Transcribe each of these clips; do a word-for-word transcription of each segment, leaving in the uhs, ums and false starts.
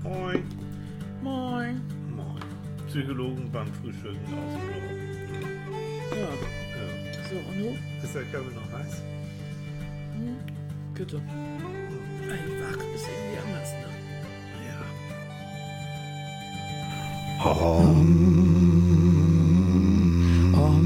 Moin. Moin. Moin. Psychologen beim Frühstücken aus dem Büro. Ja. Ja. So, und du? Ist der Körper noch heiß? Hm? Bitte. Ein Wach ist irgendwie anders, ne? Ja. Um. Um.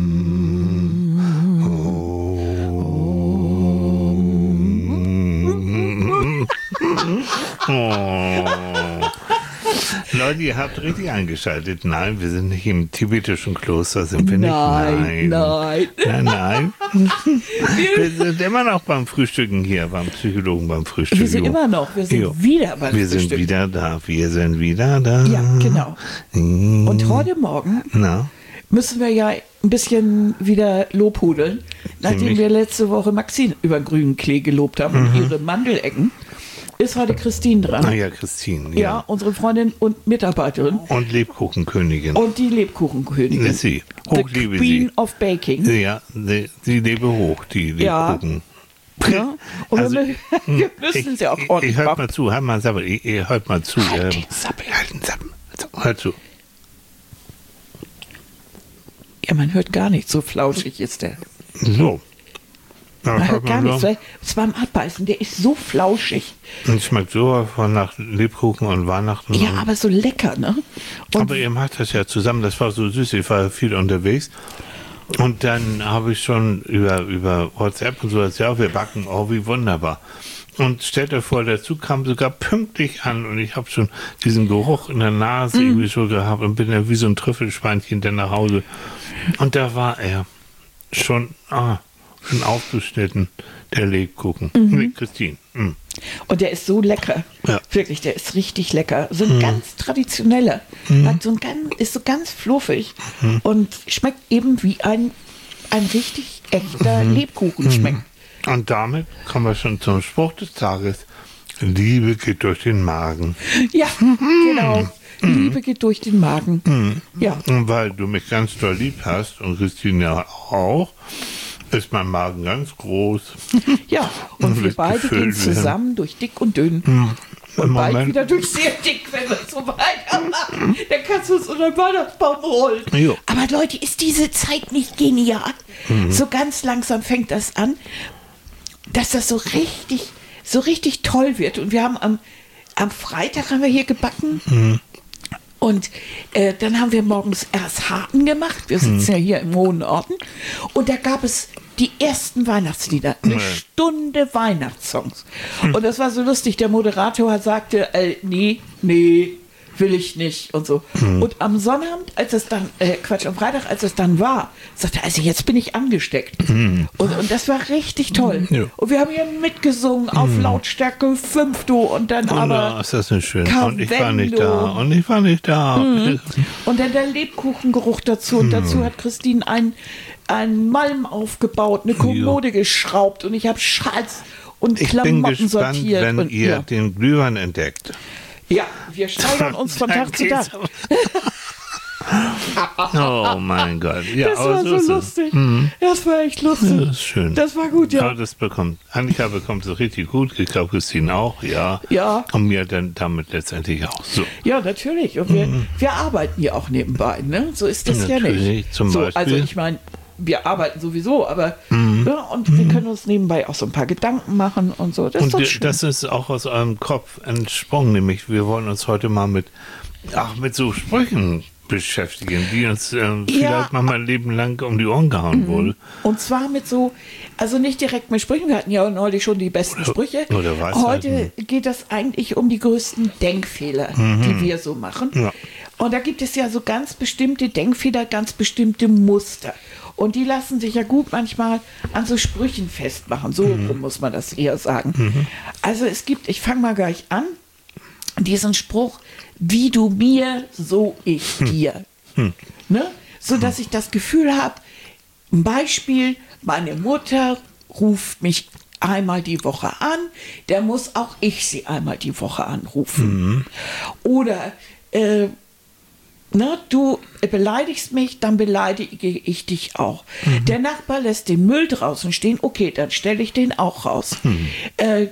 Oh. Leute, ihr habt richtig eingeschaltet. Nein, wir sind nicht im tibetischen Kloster, sind wir Nein, nicht? nein. Nein, nein. Wir sind immer noch beim Frühstücken hier, beim Psychologen beim Frühstücken. Wir sind immer noch, wir sind Jo. wieder beim Wir sind Frühstück. wieder da, wir sind wieder da. Ja, genau. Mhm. Und heute Morgen Na? müssen wir ja ein bisschen wieder lobhudeln, nachdem Ziemlich. wir letzte Woche Maxine über grünen Klee gelobt haben und ihre Mandelecken, ist heute Christine dran. Ah ja, Christine. Ja, Ja. unsere Freundin und Mitarbeiterin Und Lebkuchenkönigin. und die Lebkuchenkönigin. Ist sie. The Hoch liebe Queen sie. of Baking. Ja, sie, sie lebe hoch, die Ja. Lebkuchen. Ja, und Also, wir, wir müssen ich, sie auch ich, ordentlich ich hört machen. mal zu, hört mal Sabbel, ich, ich, hört mal zu. Halt ähm, den Sabbel. Halt den Sabbel. So, hört zu. Ja, man hört gar nicht, so flauschig ist der. So. Ja, Man hört gar mal nichts, so. weil es beim Abbeißen, der ist so flauschig. Und schmeckt so von nach Lebkuchen und Weihnachten. Ja, und, aber so lecker, ne? Und aber ihr macht das ja zusammen, das war so süß, ich war viel unterwegs. Und dann habe ich schon über, über WhatsApp und so, das ja, wir backen, oh, wie wunderbar. Und stellt euch vor, der Zug kam sogar pünktlich an und ich habe schon diesen Geruch in der Nase Mm. irgendwie so gehabt und bin dann wie so ein Trüffelschweinchen dann nach Hause. Und da war er schon, ah, schon aufgeschnitten, der Lebkuchen. Mhm. Nee, Christine. Mm. Und der ist so lecker. Ja. Wirklich, der ist richtig lecker. So ein ganz traditioneller. Hat so ein ganz, ist so ganz fluffig und schmeckt eben wie ein, ein richtig echter Lebkuchen schmeckt. Und damit kommen wir schon zum Spruch des Tages. Liebe geht durch den Magen. Ja, genau. Liebe geht durch den Magen. Ja. Und weil du mich ganz doll lieb hast und Christine ja auch, ist mein Magen ganz groß. Ja, und Und wir wird beide gefüllt gehen werden. zusammen durch dick und dünn. Im Und bald Moment- wieder durch sehr dick, wenn wir so weitermachen. Dann kannst du uns unter den Weihnachtsbaum rollen. Jo. Aber Leute, ist diese Zeit nicht genial? So ganz langsam fängt das an, dass das so richtig, so richtig toll wird. Und wir haben am, am Freitag haben wir hier gebacken. Und äh, dann haben wir morgens erst Harten gemacht. Wir sitzen ja hier im hohen Norden. Und da gab es die ersten Weihnachtslieder. Eine Nee. Stunde Weihnachtssongs. Und das war so lustig. Der Moderator sagte, äh, nee, nee, will ich nicht und so. Und am Sonnabend, als es dann, äh, Quatsch, am Freitag, als es dann war, sagte er, also jetzt bin ich angesteckt. Und, und das war richtig toll. Ja. Und wir haben hier mitgesungen auf Lautstärke fünf du und dann Und aber... da ist das nicht schön. Und ich war nicht Cavendo. da. Und ich war nicht da. Und dann der Lebkuchengeruch dazu. Und dazu hat Christine ein, ein Malm aufgebaut, eine Kommode geschraubt und ich habe Schals und Ich bin Klamotten gespannt, sortiert. wenn und, ihr ja. den Glühwein entdeckt. ja, wir steigern uns von Tag zu Tag. Oh mein Gott. Ja, Das aber war so ist es. lustig. Das war echt lustig. Das ist schön. Das war gut, ja. Aber das bekommt, Annika bekommt es richtig gut, ich glaube Christine auch, ja. Ja. Und mir dann damit letztendlich auch. So. Ja, natürlich. Und wir, wir arbeiten ja auch nebenbei, ne? So ist das ja Natürlich, nicht. zum so, Beispiel. Also ich meine, wir arbeiten sowieso, aber ja, und wir können uns nebenbei auch so ein paar Gedanken machen und so. Das ist Und doch d- schön. das ist auch aus eurem Kopf entsprungen, nämlich wir wollen uns heute mal mit, ach, mit so Sprüchen beschäftigen, die uns äh, vielleicht mal ein Leben lang um die Ohren gehauen wurde. Und zwar mit so, also nicht direkt mit Sprüchen, wir hatten ja neulich schon die besten Sprüche. Oder Weisheiten. Heute geht es eigentlich um die größten Denkfehler, die wir so machen. Ja. Und da gibt es ja so ganz bestimmte Denkfehler, ganz bestimmte Muster. Und die lassen sich ja gut manchmal an so Sprüchen festmachen. So rum muss man das eher sagen. Also es gibt, ich fange mal gleich an, diesen Spruch, wie du mir, so ich dir. Ne? So dass ich das Gefühl habe, ein Beispiel, meine Mutter ruft mich einmal die Woche an, der muss auch ich sie einmal die Woche anrufen. Oder äh, na, du beleidigst mich, dann beleidige ich dich auch. Der Nachbar lässt den Müll draußen stehen, okay, dann stelle ich den auch raus. Äh,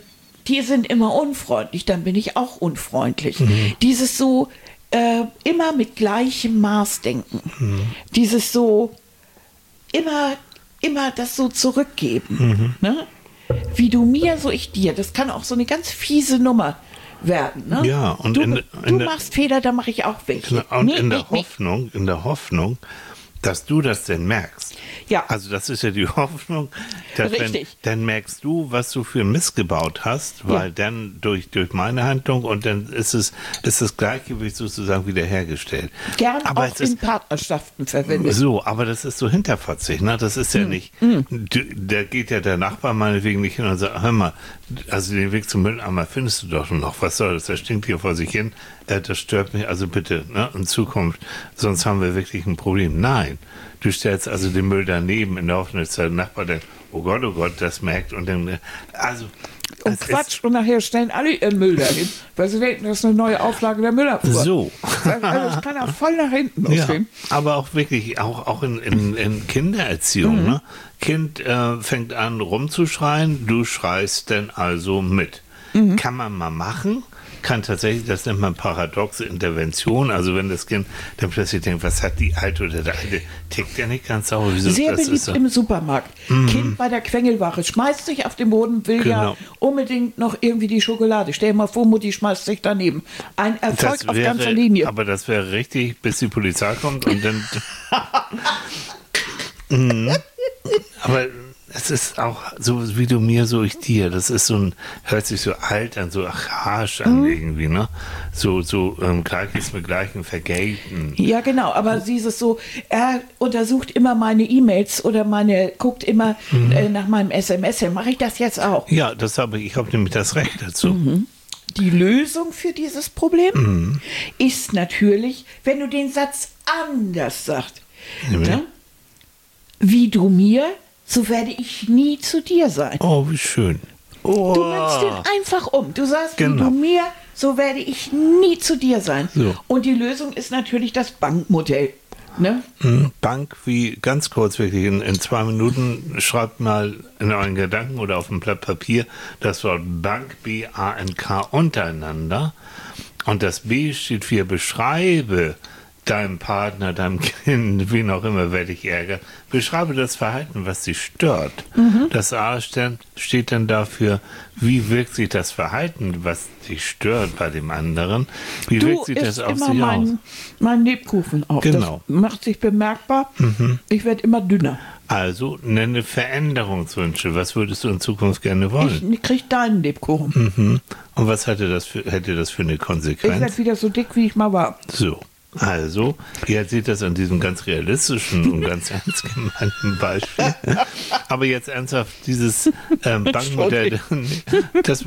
die sind immer unfreundlich, dann bin ich auch unfreundlich. Mhm. Dieses so äh, immer mit gleichem Maß denken. Mhm. Dieses so immer, immer das so zurückgeben. Mhm. Ne? Wie du mir, so ich dir. Das kann auch so eine ganz fiese Nummer werden. Ne? Ja, und du, in, du in der, machst Fehler, da mache ich auch welche. und Nee, in der nee, nee. Hoffnung, in der Hoffnung, dass du das denn merkst. Ja. Also das ist ja die Hoffnung, dass wenn, Richtig. dann merkst du, was du für Mist gebaut hast, weil Ja. dann durch, durch meine Handlung und dann ist es ist das Gleichgewicht sozusagen wiederhergestellt. Gern aber auch es ist in Partnerschaften verwendet. so, aber das ist so hinterfotzig, ne? Das ist ja Hm. nicht, du, da geht ja der Nachbar meinetwegen nicht hin und sagt, hör mal, also den Weg zum Mülleimer findest du doch noch, was soll das, der stinkt hier vor sich hin, äh, das stört mich, also bitte, ne? In Zukunft, sonst haben wir wirklich ein Problem. Nein, du stellst also den Müll daneben in der Hoffnung, dass der Nachbar denkt, oh Gott, oh Gott, das merkt und dann, also Und es Quatsch, und nachher stellen alle ihren Müll dahin, weil sie denken, das ist eine neue Auflage der Müllabfuhr. ist so. Also das kann auch voll nach hinten Ja, losgehen. aber auch wirklich, auch, auch in, in, in Kindererziehung. Mhm. Ne? Kind äh, fängt an rumzuschreien, du schreist dann also mit. Mhm. Kann man mal machen, kann tatsächlich, das nennt man paradoxe Intervention, also wenn das Kind dann plötzlich denkt, was hat die Alte oder der Alte, tickt ja nicht ganz sauber. Wieso, Sehr das beliebt ist so- im Supermarkt. Kind bei der Quengelware schmeißt sich auf den Boden, will ja Genau. unbedingt noch irgendwie die Schokolade. Stell dir mal vor, Mutti schmeißt sich daneben. Ein Erfolg das auf wäre, ganzer Linie. aber das wäre richtig, bis die Polizei kommt und dann. Mhm. Aber es ist auch so wie du mir, so ich dir. Das ist so ein, hört sich so alt an, so archaisch an Mhm. irgendwie, ne? So, so ähm, Gleiches mit Gleichem vergelten. Ja, genau, aber dieses so, er untersucht immer meine E-Mails oder meine, guckt immer Mhm. äh, nach meinem S M S. Mache ich das jetzt auch? Ja, das habe ich, ich habe nämlich das Recht dazu. Mhm. Die Lösung für dieses Problem Mhm. ist natürlich, wenn du den Satz anders sagst. Nämlich? Ne? Wie du mir, so werde ich nie zu dir sein. Oh, wie schön. Oh. Du nimmst den einfach um. Du sagst, wie Genau. du mir, so werde ich nie zu dir sein. So. Und die Lösung ist natürlich das Bankmodell. Ne? Mhm. Bank, wie ganz kurz wirklich in, in zwei Minuten, schreibt mal in euren Gedanken oder auf ein Blatt Papier das Wort Bank, B A N K untereinander. Und das B steht für beschreibe deinem Partner, deinem Kind, wen auch immer, wer dich ärgert. Beschreibe das Verhalten, was dich stört. Mhm. Das A steht, steht dann dafür, wie wirkt sich das Verhalten, was dich stört bei dem anderen, wie Du wirkt sich das isst auf immer sich aus. mein, mein Lebkuchen auf. Genau. Das macht sich bemerkbar. Ich werde immer dünner. Also nenne Veränderungswünsche. Was würdest du in Zukunft gerne wollen? Ich krieg deinen Lebkuchen. Mhm. Und was hätte das für, hätte das für eine Ich Konsequenz? werde wieder so dick, wie ich mal war. So, also, ihr seht das an diesem ganz realistischen und ganz ernst gemeinten Beispiel. Aber jetzt ernsthaft, dieses ähm, Bankmodell, das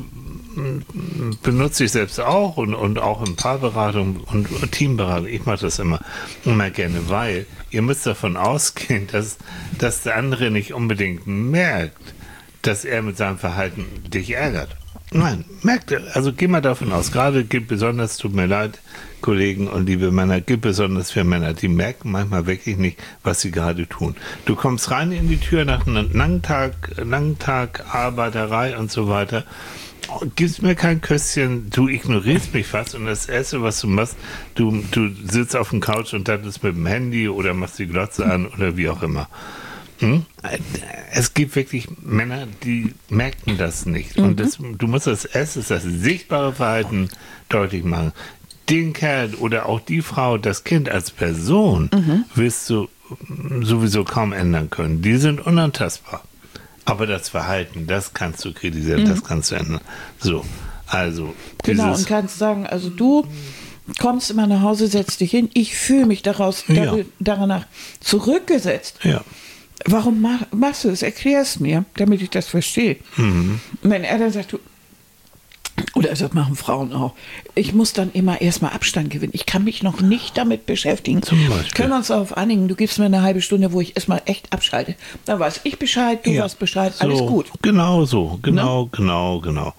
mm, benutze ich selbst auch und, und auch in Paarberatung und Teamberatung. Ich mache das immer, immer gerne, weil ihr müsst davon ausgehen, dass, dass der andere nicht unbedingt merkt, dass er mit seinem Verhalten dich ärgert. Nein, merkt er. Also geh mal davon aus, gerade gilt besonders, tut mir leid, Kollegen und liebe Männer, gilt besonders für Männer, die merken manchmal wirklich nicht, was sie gerade tun. Du kommst rein in die Tür nach einem langen Tag, langen Tag Arbeiterei und so weiter, gibst mir kein Küsschen, du ignorierst mich fast und das Erste, was du machst, du, du sitzt auf dem Couch und daddelst mit dem Handy oder machst die Glotze an oder wie auch immer. Hm? Es gibt wirklich Männer, die merken das nicht. Und das, du musst als erstes das sichtbare Verhalten deutlich machen. Den Kerl oder auch die Frau, das Kind als Person, wirst du sowieso kaum ändern können. Die sind unantastbar. Aber das Verhalten, das kannst du kritisieren, das kannst du ändern. So, also Genau, dieses, und kannst sagen, also du kommst immer nach Hause, setzt dich hin, ich fühle mich daraus, Ja. dar- danach zurückgesetzt. ja. Warum mach, machst du es? Erklär es mir, damit ich das verstehe. Mhm. Und wenn er dann sagt, du, oder das machen Frauen auch, ich muss dann immer erstmal Abstand gewinnen. Ich kann mich noch nicht damit beschäftigen. Zum Beispiel. Können wir uns darauf einigen, du gibst mir eine halbe Stunde, wo ich erstmal echt abschalte. Dann weiß ich Bescheid, du Ja. weißt Bescheid, So, alles gut. Genau so, genau, genau, genau.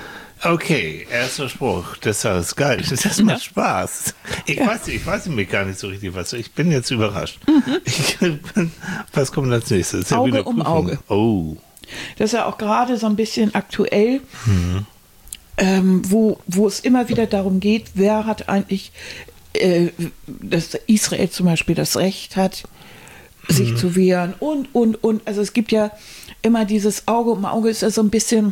Okay, erster Spruch, das ist geil, das macht Spaß. Ich Ja. weiß, ich weiß nämlich gar nicht so richtig was. Ich bin jetzt überrascht. Ich bin, was kommt als nächstes? Ist ja Auge wieder um Prüfung. Auge. Oh, Das ist ja auch gerade so ein bisschen aktuell. ähm, wo, wo es immer wieder darum geht, wer hat eigentlich, äh, dass Israel zum Beispiel das Recht hat, sich mhm. zu wehren und, und, und. Also es gibt ja immer dieses Auge um Auge, ist ja so ein bisschen,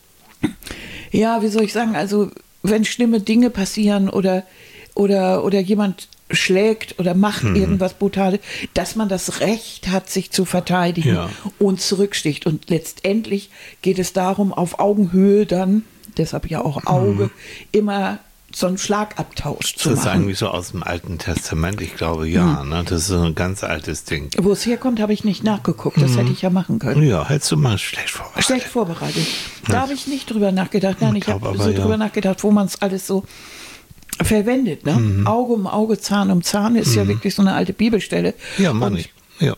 ja, wie soll ich sagen, also wenn schlimme Dinge passieren oder, oder, oder jemand schlägt oder macht mhm. irgendwas Brutales, dass man das Recht hat, sich zu verteidigen ja. und zurücksticht. Und letztendlich geht es darum, auf Augenhöhe dann, deshalb ja auch Auge, mhm. immer so einen Schlagabtausch zu machen. Das ist eigentlich so aus dem Alten Testament, ich glaube, ja. Mhm. Ne? Das ist so ein ganz altes Ding. Wo es herkommt, habe ich nicht nachgeguckt. Das mhm. hätte ich ja machen können. Ja, hättest du mal schlecht vorbereitet. Schlecht vorbereitet. Da ja. habe ich nicht drüber nachgedacht. Nein, ich, ich habe so ja. drüber nachgedacht, wo man es alles so verwendet. Ne? Mhm. Auge um Auge, Zahn um Zahn ist mhm. ja wirklich so eine alte Bibelstelle. Ja, meine ich. Ja.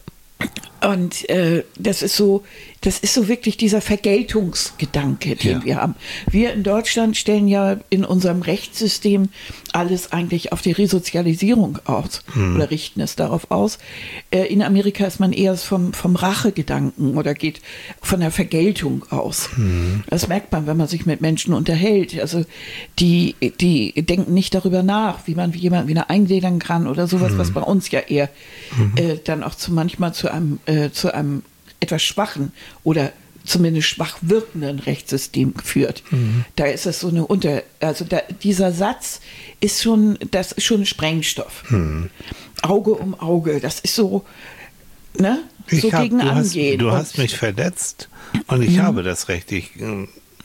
Und äh, das ist so, das ist so wirklich dieser Vergeltungsgedanke, den ja. wir haben. Wir in Deutschland stellen ja in unserem Rechtssystem alles eigentlich auf die Resozialisierung aus hm. oder richten es darauf aus. Äh, in Amerika ist man eher vom, vom Rachegedanken oder geht von der Vergeltung aus. Hm. Das merkt man, wenn man sich mit Menschen unterhält. Also die, die denken nicht darüber nach, wie man jemanden wieder eingliedern kann oder sowas, hm. was bei uns ja eher hm. äh, dann auch zu, manchmal zu einem äh, zu einem etwas schwachen oder zumindest schwach wirkenden Rechtssystem führt. Mhm. Da ist es so eine Unter, also da, dieser Satz ist schon, das ist schon Sprengstoff. Mhm. Auge um Auge, das ist so, ne, ich so hab, gegen du angehen. Hast, du und, hast mich verletzt und ich mhm. habe das Recht, dich mhm.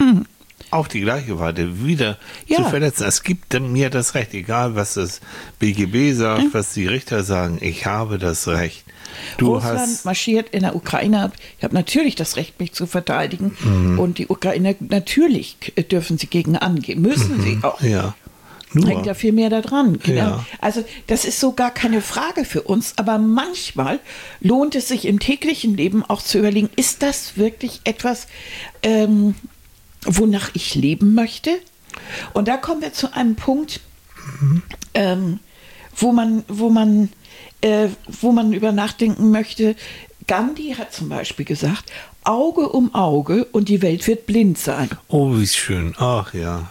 auf die gleiche Weise wieder ja. zu verletzen. Es gibt mir das Recht, egal was das B G B sagt, mhm. was die Richter sagen, ich habe das Recht. Du Russland hast marschiert in der Ukraine. Ich habe natürlich das Recht, mich zu verteidigen. Mhm. Und die Ukrainer, natürlich dürfen sie gegen angehen. Müssen mhm. sie auch. Ja. Nur. Hängt ja viel mehr da dran. Genau. Ja. Also das ist so gar keine Frage für uns. Aber manchmal lohnt es sich im täglichen Leben auch zu überlegen, ist das wirklich etwas, ähm, wonach ich leben möchte? Und da kommen wir zu einem Punkt, mhm. ähm, wo man, wo man Äh, wo man über nachdenken möchte. Gandhi hat zum Beispiel gesagt, Auge um Auge und die Welt wird blind sein. Oh, wie schön. Ach ja.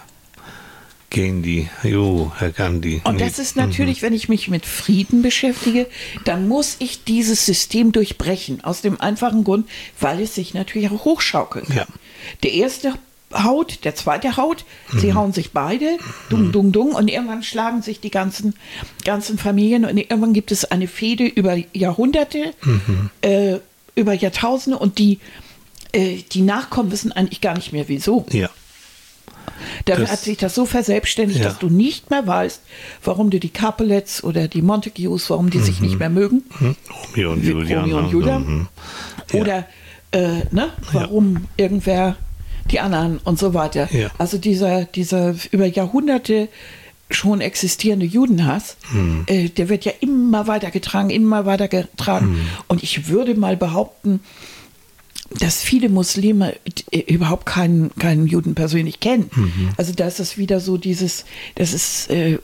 Gandhi. Jo, Herr Gandhi. Und das ist natürlich, mhm. wenn ich mich mit Frieden beschäftige, dann muss ich dieses System durchbrechen. Aus dem einfachen Grund, weil es sich natürlich auch hochschaukeln kann. Ja. Der erste haut, der zweite haut, mhm. sie hauen sich beide, dung, dung, dung, und irgendwann schlagen sich die ganzen, ganzen Familien und irgendwann gibt es eine Fehde über Jahrhunderte, mhm. äh, über Jahrtausende und die, äh, die Nachkommen wissen eigentlich gar nicht mehr wieso. Ja. Da das, hat sich das so verselbstständigt, ja. dass du nicht mehr weißt, warum du die Capulets oder die Montagues, warum die mhm. sich nicht mehr mögen. Mhm. Romeo und Julia. Romeo und Julia. Mhm. Ja. Oder äh, ne, warum ja. irgendwer die anderen und so weiter. Ja. Also dieser, dieser über Jahrhunderte schon existierende Judenhass, hm. äh, der wird ja immer weiter getragen, immer weiter getragen. Hm. Und ich würde mal behaupten, dass viele Muslime äh, überhaupt keinen, keinen Juden persönlich kennen. Mhm. Also da ist es wieder so dieses, das ist äh,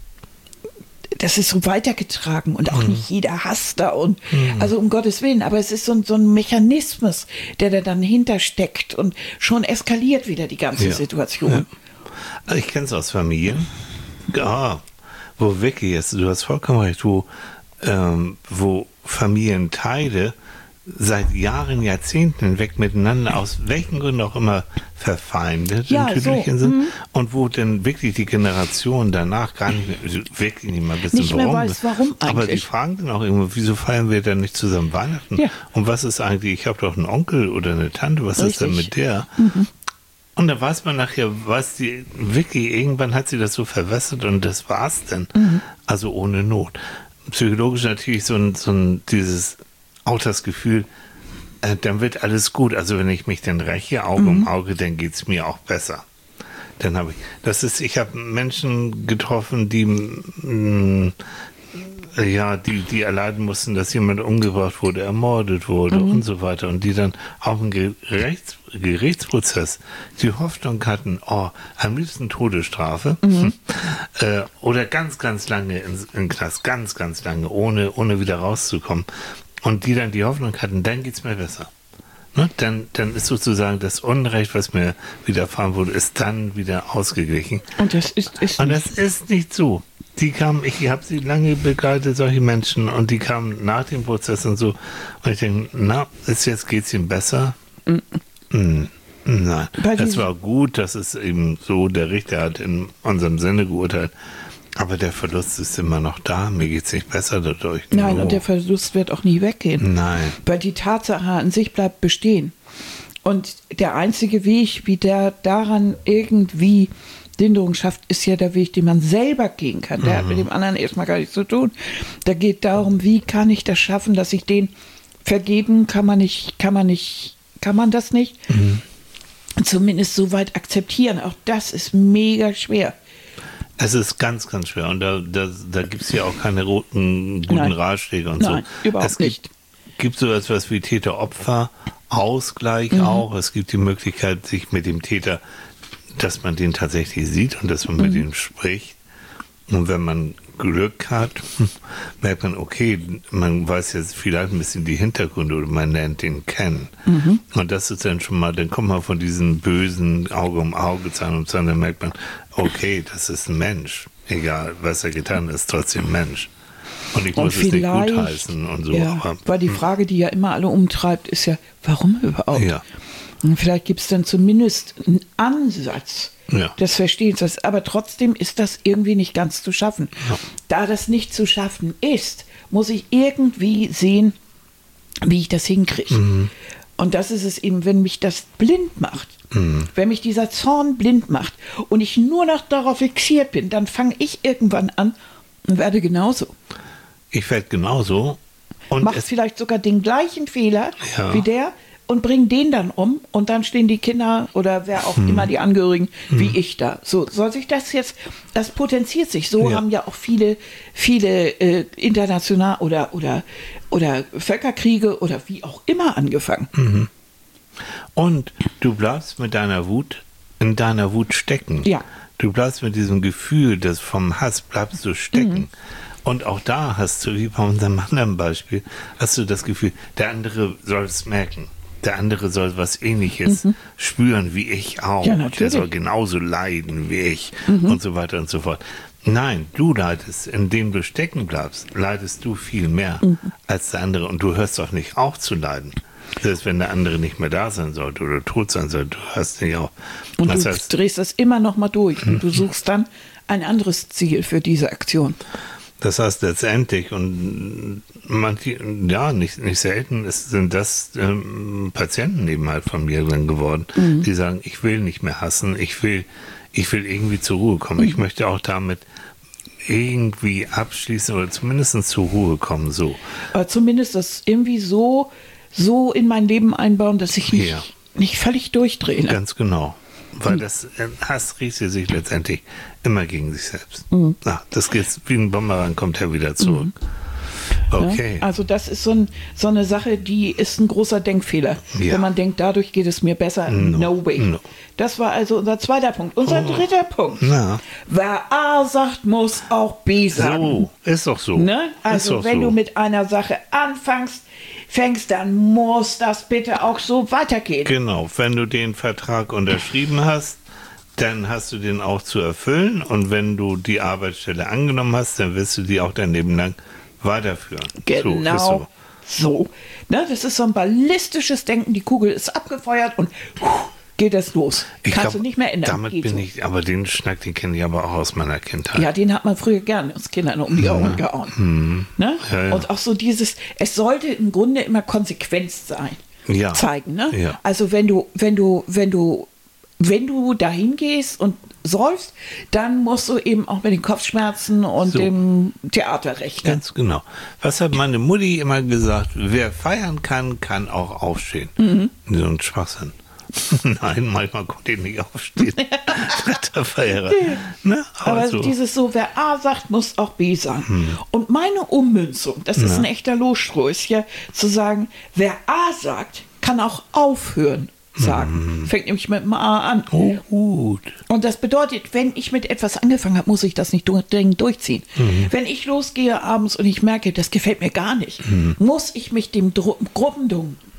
das ist so weitergetragen und auch mhm. nicht jeder hasst da und mhm. also um Gottes Willen, aber es ist so ein, so ein Mechanismus, der da dann hintersteckt und schon eskaliert wieder die ganze ja. Situation. Ja. Also ich kenne es aus Familien, ja, wo wirklich ist, du hast vollkommen recht, wo, ähm, wo Familienteile seit Jahren, Jahrzehnten hinweg miteinander aus welchen Gründen auch immer verfeindet ja, im Tüdelchen so. sind Mhm. und wo dann wirklich die Generation danach gar nicht mehr, wirklich nicht mal wissen, nicht mehr warum. weiß, warum eigentlich. Aber die fragen dann auch immer, wieso feiern wir denn nicht zusammen Weihnachten? Ja. Und was ist eigentlich, ich habe doch einen Onkel oder eine Tante, was Richtig. ist denn mit der? Mhm. Und da weiß man nachher, was die, wirklich, irgendwann hat sie das so verwässert und das war's dann. Mhm. Also ohne Not. Psychologisch natürlich so ein, so ein dieses auch das Gefühl, äh, dann wird alles gut. Also wenn ich mich dann räche, Auge mhm. um Auge, dann geht es mir auch besser. Dann habe ich, das ist, ich habe Menschen getroffen, die mh, ja, die, die erleiden mussten, dass jemand umgebracht wurde, ermordet wurde mhm. und so weiter. Und die dann auch im Gerichts, Gerichtsprozess die Hoffnung hatten, oh, am liebsten Todesstrafe mhm. äh, oder ganz, ganz lange in, in Knast, ganz, ganz lange, ohne, ohne wieder rauszukommen. Und die dann die Hoffnung hatten, dann geht's mir besser. Ne? Dann, dann ist sozusagen das Unrecht, was mir widerfahren wurde, ist dann wieder ausgeglichen. Und das ist, ist Und das ist nicht so. Die kamen, ich habe sie lange begleitet, solche Menschen, und die kamen nach dem Prozess und so. Und ich denke, na, ist jetzt geht's ihm besser? Mm. Mm. Nein, Bei das diesem- war gut, das ist eben so, der Richter hat in unserem Sinne geurteilt. Aber der Verlust ist immer noch da, mir geht's nicht besser dadurch. Nein, No. und der Verlust wird auch nie weggehen. Nein. Weil die Tatsache an sich bleibt bestehen. Und der einzige Weg, wie der daran irgendwie Linderung schafft, ist ja der Weg, den man selber gehen kann. Der hat mit dem anderen erstmal gar nichts zu tun. Da geht darum, wie kann ich das schaffen, dass ich den vergeben, kann man nicht, kann man nicht, kann man das nicht? Mhm. Zumindest so weit akzeptieren. Auch das ist mega schwer. Es ist ganz, ganz schwer. Und da, da, da gibt es ja auch keine roten, guten Nein. Ratschläge und Nein, so. überhaupt es gibt, nicht. gibt so etwas wie Täter-Opfer-Ausgleich Mhm. auch. Es gibt die Möglichkeit, sich mit dem Täter, dass man den tatsächlich sieht und dass man Mhm. mit ihm spricht. Und wenn man Glück hat, merkt man, okay, man weiß jetzt vielleicht ein bisschen die Hintergründe oder man lernt den kennen. Mhm. Und das ist dann schon mal, dann kommt man von diesen bösen Auge um Auge, Zahn um Zahn, dann merkt man, okay, das ist ein Mensch. Egal, was er getan hat, ist trotzdem ein Mensch. Und ich Und muss es nicht vielleicht, gutheißen und so. ja, aber, weil die Frage, die ja immer alle umtreibt, ist ja, warum überhaupt? Ja. Und vielleicht gibt es dann zumindest einen Ansatz Ja. des Verstehens. Aber trotzdem ist das irgendwie nicht ganz zu schaffen. Ja. Da das nicht zu schaffen ist, muss ich irgendwie sehen, wie ich das hinkriege. Mhm. Und das ist es eben, wenn mich das blind macht. Mhm. Wenn mich dieser Zorn blind macht und ich nur noch darauf fixiert bin, dann fange ich irgendwann an und werde genauso. Ich werde genauso. Und Macht es, vielleicht sogar den gleichen Fehler Ja. wie der und bringt den dann um und dann stehen die Kinder oder wer auch Hm. immer die Angehörigen wie ich da. So soll sich das jetzt, das potenziert sich. So Ja. haben ja auch viele, viele äh, international oder, oder, oder Völkerkriege oder wie auch immer angefangen. Hm. Und du bleibst mit deiner Wut in deiner Wut stecken. Ja. Du bleibst mit diesem Gefühl des vom Hass bleibst du stecken. Mhm. Und auch da hast du, wie bei unserem anderen Beispiel, hast du das Gefühl, der andere soll es merken. Der andere soll was Ähnliches spüren wie ich auch. Ja, der natürlich. soll genauso leiden wie ich und so weiter und so fort. Nein, du leidest, indem du stecken bleibst, leidest du viel mehr als der andere. Und du hörst doch nicht auf zu leiden. Selbst wenn der andere nicht mehr da sein sollte oder tot sein sollte, du hörst nicht auf. Und Das du heißt, drehst das immer noch mal durch und du suchst dann ein anderes Ziel für diese Aktion. Das heißt letztendlich, und manche, ja, nicht, nicht selten ist, sind das ähm, Patienten eben halt von mir dann geworden, Mhm. die sagen, ich will nicht mehr hassen, ich will, ich will irgendwie zur Ruhe kommen. Ich möchte auch damit irgendwie abschließen oder zumindest zur Ruhe kommen, so. Aber zumindest das irgendwie so, so in mein Leben einbauen, dass ich nicht, Ja. nicht völlig durchdrehe. Ne? Ganz genau. Weil das äh, Hass richtet sich letztendlich immer gegen sich selbst. Mhm. Na, das geht wie ein Bumerang, kommt er wieder zurück. Okay. Ja? Also das ist so, ein, so eine Sache, die ist ein großer Denkfehler. Ja. Wenn man denkt, dadurch geht es mir besser. No, No, way. no. Das war also unser zweiter Punkt. Unser dritter Punkt. Na. Wer A sagt, muss auch B sagen. So, ist doch so. Ne? Also ist doch wenn so. du mit einer Sache anfängst, fängst, dann muss das bitte auch so weitergehen. Genau, wenn du den Vertrag unterschrieben hast, dann hast du den auch zu erfüllen. Und wenn du die Arbeitsstelle angenommen hast, dann wirst du die auch dein Leben lang weiterführen. Genau So, ist so. so. Ne, das ist so ein ballistisches Denken. Die Kugel ist abgefeuert und puh, geht es los. Ich Kannst glaub, du nicht mehr ändern. Damit Geht bin so. ich, aber den Schnack, den kenne ich aber auch aus meiner Kindheit. Ja, den hat man früher gerne uns Kindern um die Ohren gehauen. Ne? Ja, ja. Und auch so dieses, es sollte im Grunde immer Konsequenz sein, Ja. zeigen. Ne? Ja. Also wenn du, wenn du, wenn du, wenn du dahin gehst und säufst, dann musst du eben auch mit den Kopfschmerzen und So. dem Theater rechnen. Ganz genau. Was hat meine Mutti immer gesagt? Wer feiern kann, kann auch aufstehen. Mhm. So ein Schwachsinn. Nein, manchmal konnte ich nicht aufstehen. Feierer. Ne? Aber Aber so. dieses so, wer A sagt, muss auch B sagen. Und meine Ummünzung, das ist Na. ein echter Losstroh, ist ja zu sagen, wer A sagt, kann auch aufhören sagen. Fängt nämlich mit dem A an. Oh, gut. Und das bedeutet, wenn ich mit etwas angefangen habe, muss ich das nicht dringend durchziehen. Wenn ich losgehe abends und ich merke, das gefällt mir gar nicht, muss ich mich dem Dru Gruppendung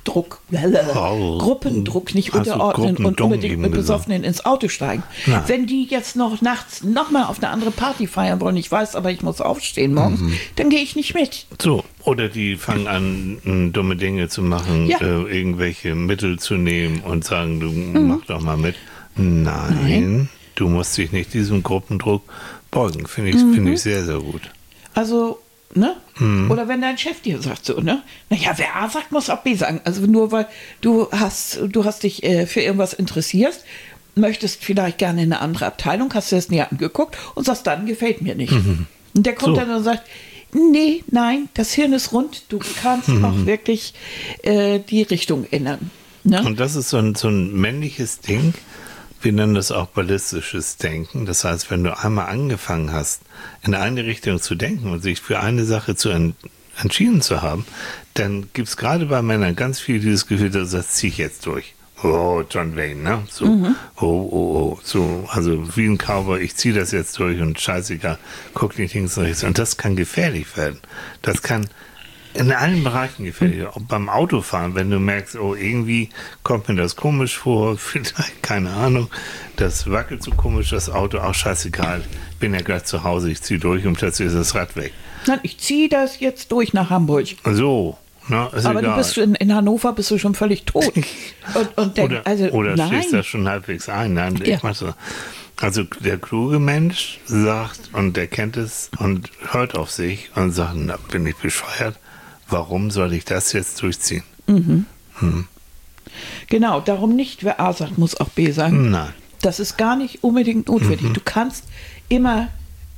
Gruppendruck, oh. Gruppendruck nicht Hast unterordnen und unbedingt mit Besoffenen ins Auto steigen. Nein. Wenn die jetzt noch nachts nochmal auf eine andere Party feiern wollen, ich weiß, aber ich muss aufstehen morgens, mhm. dann gehe ich nicht mit. So, oder die fangen an, dumme Dinge zu machen, ja. äh, irgendwelche Mittel zu nehmen und sagen, du mhm. mach doch mal mit. Nein, Nein, du musst dich nicht diesem Gruppendruck beugen. Finde ich, mhm. find ich sehr, sehr gut. Also, ne? Mhm. Oder wenn dein Chef dir sagt so, ne? Naja, wer A sagt, muss auch B sagen. Also nur weil du hast, du hast dich äh, für irgendwas interessierst, möchtest vielleicht gerne in eine andere Abteilung, hast du das näher angeguckt und sagst, dann gefällt mir nicht. Mhm. Und der kommt so. Dann und sagt, nee, nein, das Hirn ist rund, du kannst mhm. auch wirklich äh, die Richtung ändern. Ne? Und das ist so ein, so ein männliches Ding. Wir nennen das auch ballistisches Denken. Das heißt, wenn du einmal angefangen hast, in eine Richtung zu denken und sich für eine Sache zu en- entschieden zu haben, dann gibt es gerade bei Männern ganz viel dieses Gefühl, das ziehe ich jetzt durch. Oh, John Wayne, ne? So, mhm. oh, oh, oh, so, also wie ein Cowboy, ich ziehe das jetzt durch und scheißegal, guck nicht links und rechts. Und das kann gefährlich werden. Das kann in allen Bereichen gefährlich. Auch beim Autofahren, wenn du merkst, oh, irgendwie kommt mir das komisch vor, vielleicht, keine Ahnung, das wackelt so komisch, das Auto, auch scheißegal, bin ja gleich zu Hause, ich ziehe durch und plötzlich ist das Rad weg. Nein, ich ziehe das jetzt durch nach Hamburg. So, na, ist aber egal. Du bist in, in Hannover bist du schon völlig tot. Und, und denk, oder also, oder nein. stehst da schon halbwegs ein. Nein, ja. ich mach so. Also der kluge Mensch sagt, und der kennt es und hört auf sich und sagt, na, bin ich bescheuert? Warum soll ich das jetzt durchziehen? Mhm. Hm. Genau, darum nicht, wer A sagt, muss auch B sagen. Nein. Das ist gar nicht unbedingt notwendig. Mhm. Du kannst immer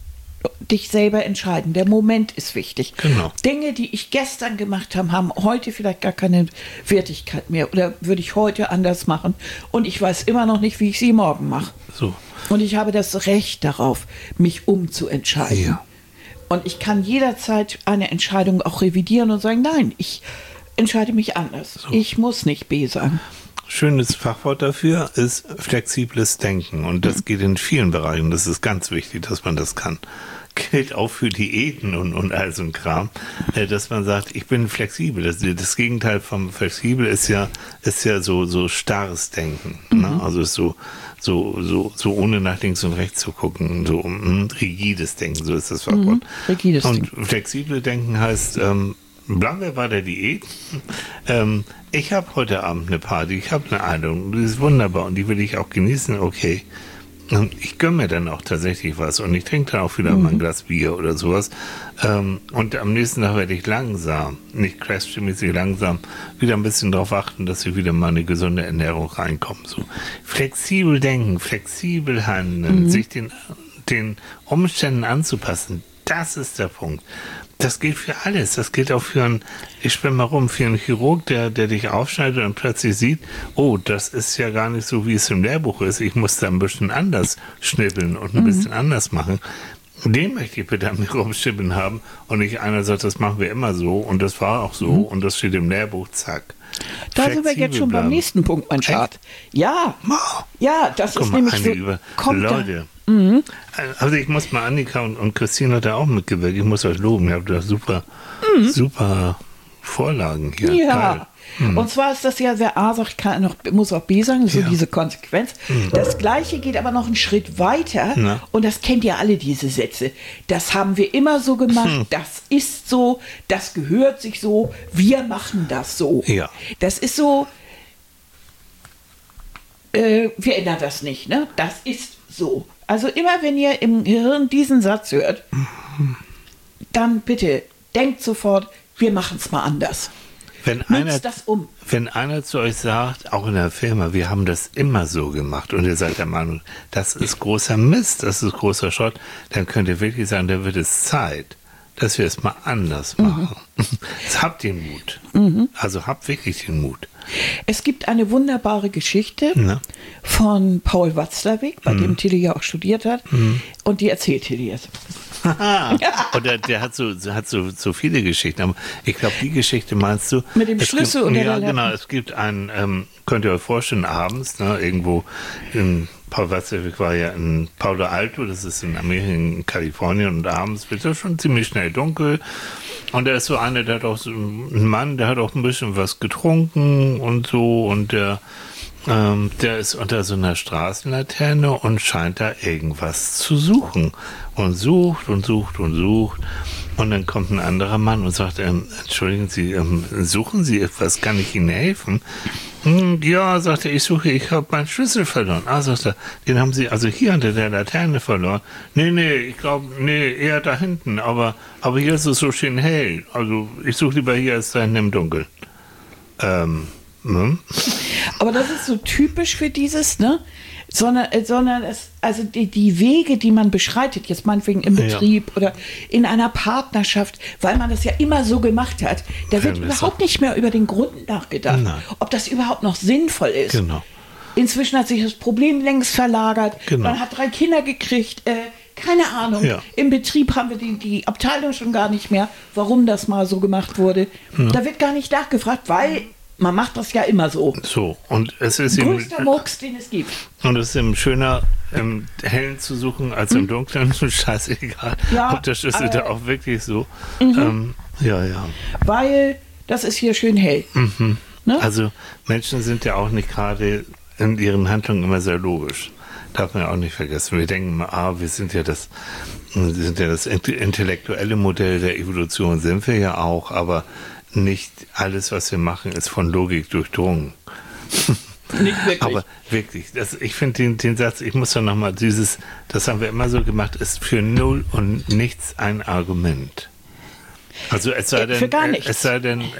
dich selber entscheiden. Der Moment ist wichtig. Genau. Dinge, die ich gestern gemacht habe, haben heute vielleicht gar keine Wertigkeit mehr oder würde ich heute anders machen und ich weiß immer noch nicht, wie ich sie morgen mache. So. Und ich habe das Recht darauf, mich umzuentscheiden. Ja. Und ich kann jederzeit eine Entscheidung auch revidieren und sagen, nein, ich entscheide mich anders. So. Ich muss nicht B sagen. Schönes Fachwort dafür ist flexibles Denken. Und das geht in vielen Bereichen. Das ist ganz wichtig, dass man das kann. Gilt auch für Diäten und, und all so ein Kram, dass man sagt, ich bin flexibel. Das, das Gegenteil vom flexibel ist ja, ist ja so, so starres Denken. Mhm. Ne? Also ist so, so, so, so ohne nach links und rechts zu gucken. So um, rigides Denken, so ist das Fachwort. Mhm. Rigides und Denken. Flexible Denken heißt, ähm, bleiben wir bei der Diät. Ähm, ich habe heute Abend eine Party, ich habe eine Einladung, die ist wunderbar und die will ich auch genießen, okay. Und ich gönne mir dann auch tatsächlich was und ich trinke dann auch wieder mhm. mal ein Glas Bier oder sowas. Ähm, und am nächsten Tag werde ich langsam, nicht crashmäßig langsam, wieder ein bisschen darauf achten, dass ich wieder mal eine gesunde Ernährung reinkomme. So flexibel denken, flexibel handeln, mhm. sich den, den Umständen anzupassen, das ist der Punkt. Das gilt für alles. Das gilt auch für einen, ich spinne mal rum, für einen Chirurg, der, der dich aufschneidet und plötzlich sieht, oh, das ist ja gar nicht so, wie es im Lehrbuch ist. Ich muss da ein bisschen anders schnippeln und ein mhm. bisschen anders machen. Den möchte ich bitte an mir rumschnippeln haben und nicht einer sagt, das machen wir immer so und das war auch so mhm. und das steht im Lehrbuch, zack. Da sind wir jetzt schon bleiben. Beim nächsten Punkt, mein Schat. Ja, ja, das Guck ist mal, nämlich eine so. Über Kommt Leute. Da. Mhm. Also ich muss mal, Annika und, und Christine hat da auch mitgewirkt. Ich muss euch loben. Ihr habt da super, mhm. super Vorlagen hier. Ja. Geil. Mhm. Und zwar ist das ja, wer A sagt, kann noch, muss auch B sagen, so ja. diese Konsequenz. Mhm. Das Gleiche geht aber noch einen Schritt weiter. Na? Und das kennt ihr alle, diese Sätze. Das haben wir immer so gemacht, mhm. das ist so, das gehört sich so, wir machen das so. Ja. Das ist so, äh, wir ändern das nicht, ne? Das ist so. Also immer, wenn ihr im Gehirn diesen Satz hört, mhm. dann bitte denkt sofort, wir machen es mal anders. Wenn einer, das um. wenn einer zu euch sagt, auch in der Firma, wir haben das immer so gemacht und ihr seid der Meinung, das ist großer Mist, das ist großer Schrott, dann könnt ihr wirklich sagen, da wird es Zeit, dass wir es mal anders machen. Mhm. Habt den Mut. Mhm. Also habt wirklich den Mut. Es gibt eine wunderbare Geschichte Na? von Paul Watzlawick, bei mhm. dem Tilly ja auch studiert hat, mhm. und die erzählt Tilly jetzt. Und der, der hat so hat so, so viele Geschichten. Aber ich glaube, die Geschichte meinst du. Mit dem Schlüssel gibt, und ja, der genau. Es gibt einen, ähm, könnt ihr euch vorstellen, abends, ne, irgendwo in Paul Watzlawick war ja in Palo Alto, das ist in Amerika, in Kalifornien, und abends wird es schon ziemlich schnell dunkel. Und er ist so einer, der hat auch so ein Mann, der hat auch ein bisschen was getrunken und so und der, ähm, der ist unter so einer Straßenlaterne und scheint da irgendwas zu suchen und sucht und sucht und sucht und dann kommt ein anderer Mann und sagt, ähm, entschuldigen Sie, ähm, suchen Sie etwas, kann ich Ihnen helfen? Hm, ja, sagt er, ich suche, ich habe meinen Schlüssel verloren. Ah, sagt er, den haben Sie also hier unter der Laterne verloren. Nee, nee, ich glaube, nee, eher da hinten, aber, aber hier ist es so schön hell. Also ich suche lieber hier als da hinten im Dunkeln. Ähm, hm? Aber das ist so typisch für dieses, ne? Sondern, äh, sondern es, also die, die Wege, die man beschreitet, jetzt meinetwegen im Betrieb ja. oder in einer Partnerschaft, weil man das ja immer so gemacht hat, da wird ja, überhaupt nicht mehr über den Grund nachgedacht, Nein. ob das überhaupt noch sinnvoll ist. Genau. Inzwischen hat sich das Problem längst verlagert, genau. man hat drei Kinder gekriegt, äh, keine Ahnung, ja. im Betrieb haben wir die, die Abteilung schon gar nicht mehr, warum das mal so gemacht wurde. Hm. Da wird gar nicht nachgefragt, weil man macht das ja immer so. So, und es ist eben größter Mucks, den es gibt. Und es ist eben schöner, im Hellen zu suchen, als im Dunklen. Scheißegal. Ja, ob der Schlüssel äh, da auch wirklich so. Mhm. Ähm, ja, ja. Weil das ist hier schön hell. Mhm. Ne? Also Menschen sind ja auch nicht gerade in ihren Handlungen immer sehr logisch. Darf man ja auch nicht vergessen. Wir denken immer, ah, wir sind ja das, wir sind ja das intellektuelle Modell der Evolution, sind wir ja auch, aber nicht alles, was wir machen, ist von Logik durchdrungen. Nicht wirklich. Aber wirklich, das, ich finde den, den Satz, ich muss doch nochmal, dieses, das haben wir immer so gemacht, ist für null und nichts ein Argument. Also es sei denn, für gar nichts. es sei denn,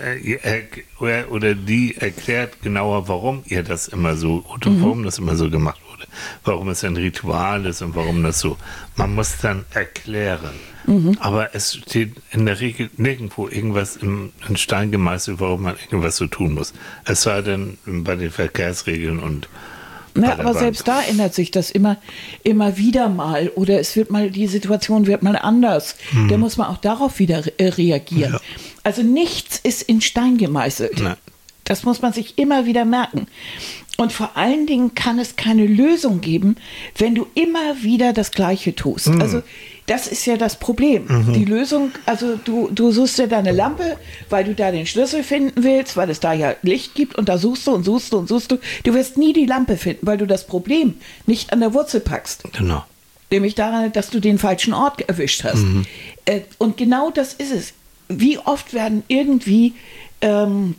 er oder die erklärt genauer, warum ihr das immer so, oder mhm. warum das immer so gemacht wurde, warum es ein Ritual ist und warum das so. Man muss dann erklären. Mhm. Aber es steht in der Regel nirgendwo irgendwas im, in Stein gemeißelt, warum man irgendwas so tun muss. Es sei denn bei den Verkehrsregeln und Na, aber Bahn. Selbst da ändert sich das immer, immer wieder mal. Oder es wird mal, die Situation wird mal anders. Mhm. Da muss man auch darauf wieder re- reagieren. Ja. Also nichts ist in Stein gemeißelt. Nein. Das muss man sich immer wieder merken. Und vor allen Dingen kann es keine Lösung geben, wenn du immer wieder das Gleiche tust. Mhm. Also das ist ja das Problem. Mhm. Die Lösung, also du, du suchst dir deine Lampe, weil du da den Schlüssel finden willst, weil es da ja Licht gibt und da suchst du und suchst du und suchst du. Du wirst nie die Lampe finden, weil du das Problem nicht an der Wurzel packst. Genau. Nämlich daran, dass du den falschen Ort erwischt hast. Mhm. Äh, und genau das ist es. Wie oft werden irgendwie ähm,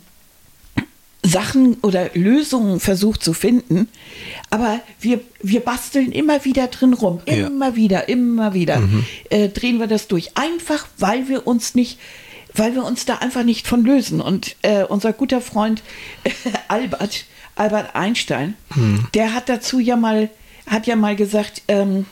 Sachen oder Lösungen versucht zu finden, aber wir, wir basteln immer wieder drin rum, immer ja. wieder, immer wieder mhm. äh, drehen wir das durch, einfach weil wir uns nicht, weil wir uns da einfach nicht von lösen. Und äh, unser guter Freund äh, Albert, Albert Einstein, mhm. der hat dazu ja mal, hat ja mal gesagt, ähm,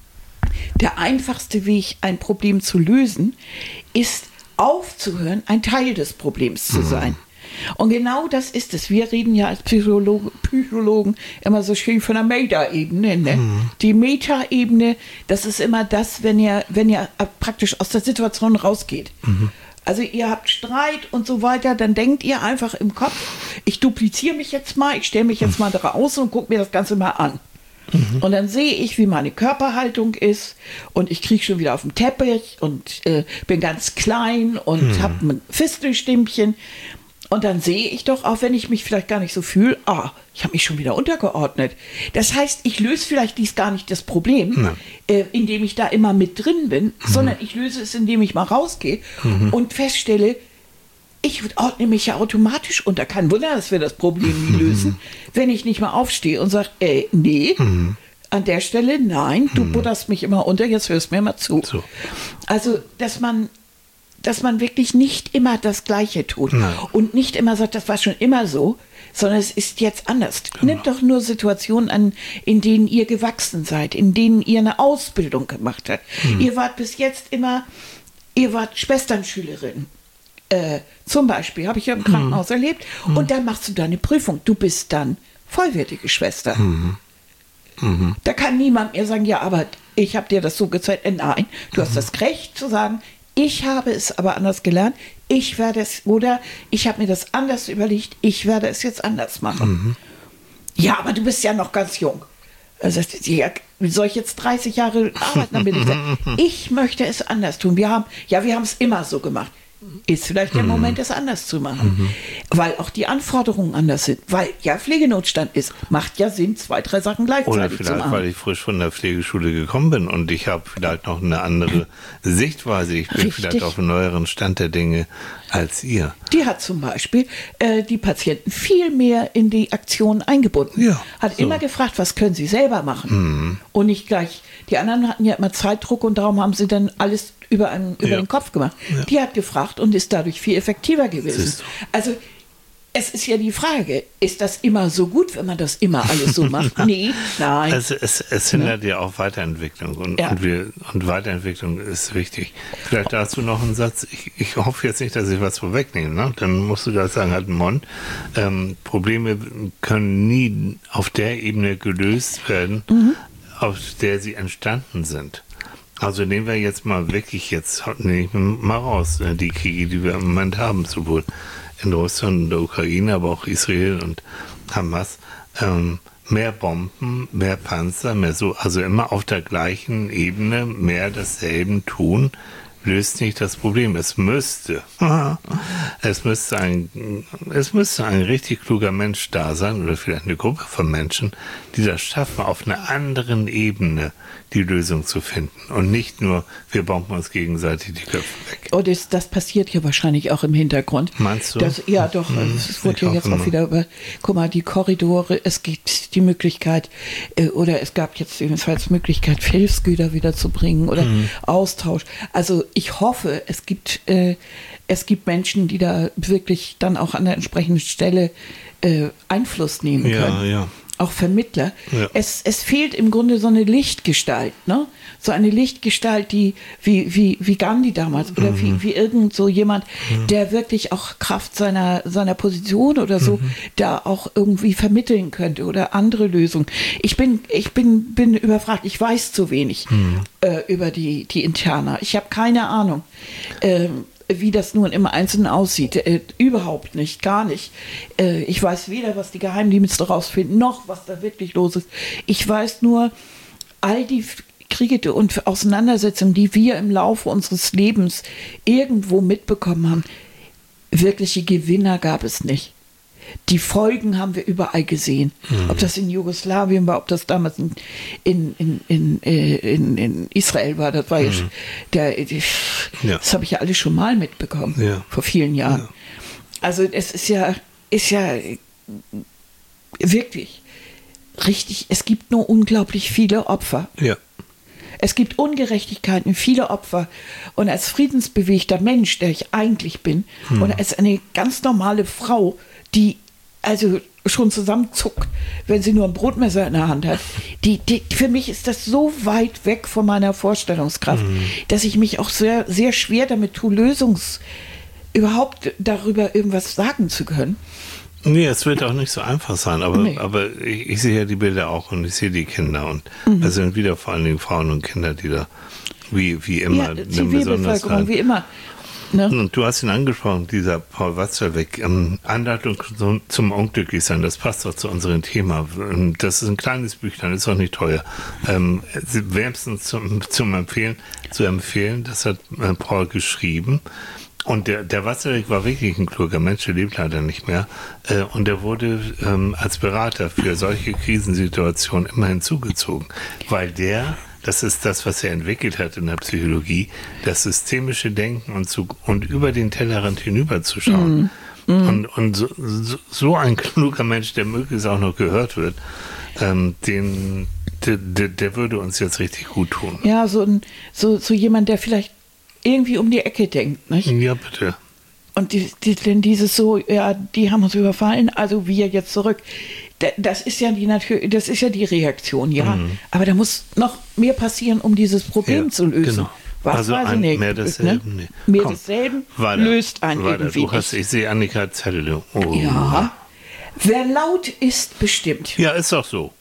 der einfachste Weg, ein Problem zu lösen, ist aufzuhören, ein Teil des Problems zu sein. Mhm. Und genau das ist es. Wir reden ja als Psychologen, Psychologen immer so schön von der Meta-Ebene. Ne? Mhm. Die Meta-Ebene, das ist immer das, wenn ihr, wenn ihr praktisch aus der Situation rausgeht. Mhm. Also ihr habt Streit und so weiter, dann denkt ihr einfach im Kopf, ich dupliziere mich jetzt mal, ich stelle mich jetzt mal draußen und gucke mir das Ganze mal an. Mhm. Und dann sehe ich, wie meine Körperhaltung ist und ich kriege schon wieder auf den Teppich und äh, bin ganz klein und mhm. habe ein Fistelstimmchen. Und dann sehe ich doch, auch wenn ich mich vielleicht gar nicht so fühle, ah, ich habe mich schon wieder untergeordnet. Das heißt, ich löse vielleicht dies gar nicht das Problem, äh, indem ich da immer mit drin bin, mhm. sondern ich löse es, indem ich mal rausgehe mhm. und feststelle, ich ordne mich ja automatisch unter. Kein Wunder, dass wir das Problem nie lösen, mhm. wenn ich nicht mal aufstehe und sage, ey, nee, mhm. an der Stelle, nein, du mhm. butterst mich immer unter, jetzt hörst mir mal zu. So. Also, dass man dass man wirklich nicht immer das Gleiche tut. Nein. Und nicht immer sagt, das war schon immer so, sondern es ist jetzt anders. Genau. Nehmt doch nur Situationen an, in denen ihr gewachsen seid, in denen ihr eine Ausbildung gemacht habt. Hm. Ihr wart bis jetzt immer, ihr wart Schwesternschülerin. Äh, zum Beispiel, habe ich ja im Krankenhaus hm. erlebt. Hm. Und dann machst du deine Prüfung. Du bist dann vollwertige Schwester. Hm. Mhm. Da kann niemand mehr sagen, ja, aber ich habe dir das so gezeigt. Äh, nein, du mhm. hast das Recht zu sagen, ich habe es aber anders gelernt, ich werde es, oder ich habe mir das anders überlegt, ich werde es jetzt anders machen. Mhm. Ja, aber du bist ja noch ganz jung. Also, ja, soll ich jetzt dreißig Jahre arbeiten? Dann bin ich, ich möchte es anders tun. Wir haben, ja, wir haben es immer so gemacht. ist vielleicht der Mhm. Moment, es anders zu machen. Mhm. Weil auch die Anforderungen anders sind. Weil ja Pflegenotstand ist. Macht ja Sinn, zwei, drei Sachen Oder gleichzeitig zu vielleicht, machen. weil ich frisch von der Pflegeschule gekommen bin und ich habe vielleicht noch eine andere Sichtweise. Ich bin Richtig. vielleicht auf einem neueren Stand der Dinge als ihr. Die hat zum Beispiel äh, die Patienten viel mehr in die Aktion eingebunden. Ja, hat so. immer gefragt, was können sie selber machen. Und nicht gleich, die anderen hatten ja immer Zeitdruck und darum haben sie dann alles über, einen, über Ja. den Kopf gemacht. Ja. Die hat gefragt und ist dadurch viel effektiver gewesen. Siehst du. Also es ist ja die Frage, ist das immer so gut, wenn man das immer alles so macht? Nee, nein. Also es, es hindert ja auch Weiterentwicklung und, Ja. und, wir, und Weiterentwicklung ist wichtig. Vielleicht dazu noch einen Satz. Ich, ich hoffe jetzt nicht, dass ich was vorwegnehme. Ne? Dann musst du da sagen, halt Mond. Ähm, Probleme können nie auf der Ebene gelöst werden, Mhm. auf der sie entstanden sind. Also nehmen wir jetzt mal wirklich jetzt, nehmen wir mal raus, äh, die Kriege, die wir im Moment haben, sowohl in Russland und der Ukraine, aber auch Israel und Hamas, ähm, mehr Bomben, mehr Panzer, mehr so, also immer auf der gleichen Ebene, mehr dasselben tun, löst nicht das Problem. Es müsste, es müsste ein, es müsste ein richtig kluger Mensch da sein oder vielleicht eine Gruppe von Menschen, die das schaffen, auf einer anderen Ebene die Lösung zu finden und nicht nur, wir bomben uns gegenseitig die Köpfe weg. Und das, das passiert ja wahrscheinlich auch im Hintergrund. Meinst du? Das, ja, doch. Hm, Es wurde ich ja hoffe jetzt auch mal. wieder über, guck mal, die Korridore, es gibt die Möglichkeit, äh, oder es gab jetzt jedenfalls Möglichkeit, Hilfsgüter wiederzubringen oder Hm. Austausch. Also ich hoffe, es gibt, äh, es gibt Menschen, die da wirklich dann auch an der entsprechenden Stelle äh, Einfluss nehmen Ja, können. ja. Auch Vermittler. Ja. Es, es fehlt im Grunde so eine Lichtgestalt, ne? So eine Lichtgestalt, die wie, wie, wie Gandhi damals oder Mhm. wie, wie irgend so jemand, der wirklich auch Kraft seiner, seiner Position oder so Mhm. da auch irgendwie vermitteln könnte oder andere Lösungen. Ich bin, ich bin, bin überfragt, ich weiß zu wenig Mhm. äh, über die, die Interna. Ich habe keine Ahnung. Ähm, wie das nun im Einzelnen aussieht. Äh, überhaupt nicht, gar nicht. Äh, ich weiß weder, was die Geheimdienste rausfinden, noch was da wirklich los ist. Ich weiß nur, all die Kriege und Auseinandersetzungen, die wir im Laufe unseres Lebens irgendwo mitbekommen haben, wirkliche Gewinner gab es nicht. Die Folgen haben wir überall gesehen. Mhm. Ob das in Jugoslawien war, ob das damals in, in, in, in, äh, in, in Israel war, das war ja, Mhm. der, Ja. das habe ich ja alles schon mal mitbekommen, Ja. vor vielen Jahren. Ja. Also es ist ja, ist ja wirklich richtig, es gibt nur unglaublich viele Opfer. Ja. Es gibt Ungerechtigkeiten, viele Opfer. Und als friedensbewegter Mensch, der ich eigentlich bin, Hm. und als eine ganz normale Frau, die also schon zusammenzuckt, wenn sie nur ein Brotmesser in der Hand hat, die, die, für mich ist das so weit weg von meiner Vorstellungskraft, Hm. dass ich mich auch sehr, sehr schwer damit tue, Lösungs überhaupt darüber irgendwas sagen zu können. Nee, es wird auch nicht so einfach sein, aber, Nee. aber ich, ich sehe ja die Bilder auch und ich sehe die Kinder und Mhm. es sind wieder vor allen Dingen Frauen und Kinder, die da wie, wie immer Ja, eine Zivilbevölkerung, Besonderheit. wie immer. Ne? Und du hast ihn angesprochen, dieser Paul Watzlawick, ähm, Anleitung zum, zum Unglücklichsein, das passt doch zu unserem Thema. Ähm, Das ist ein kleines Büchlein, ist auch nicht teuer. Ähm, wärmstens zum, zum Empfehlen, zu empfehlen, das hat äh, Paul geschrieben. Und der, der Watzlawick war wirklich ein kluger Mensch, der lebt leider nicht mehr. Äh, und er wurde ähm, als Berater für solche Krisensituationen immer hinzugezogen, weil der, das ist das, was er entwickelt hat in der Psychologie, das systemische Denken und, zu, und über den Tellerrand hinüberzuschauen. Mhm. Und, und so, so, so ein kluger Mensch, der möglichst auch noch gehört wird, ähm, den, der, der, der würde uns jetzt richtig gut tun. Ja, so, ein, so, so jemand, der vielleicht irgendwie um die Ecke denkt, nicht? Ja, bitte. Und die, die, denn dieses so, ja, die haben uns überfallen, also wir jetzt zurück. Da- Das ist ja die Natur, das ist ja die Reaktion, ja. Mhm. Aber da muss noch mehr passieren, um dieses Problem Ja, zu lösen. genau. Was Also weiß ich ein- nicht, mehr desselben, nee. Mehr Komm, desselben weiter, löst einen weiter. irgendwie Du hast, nicht. ich sehe Annika Zettel. Oh. Ja. Wer laut ist, bestimmt. Ja, ist doch so.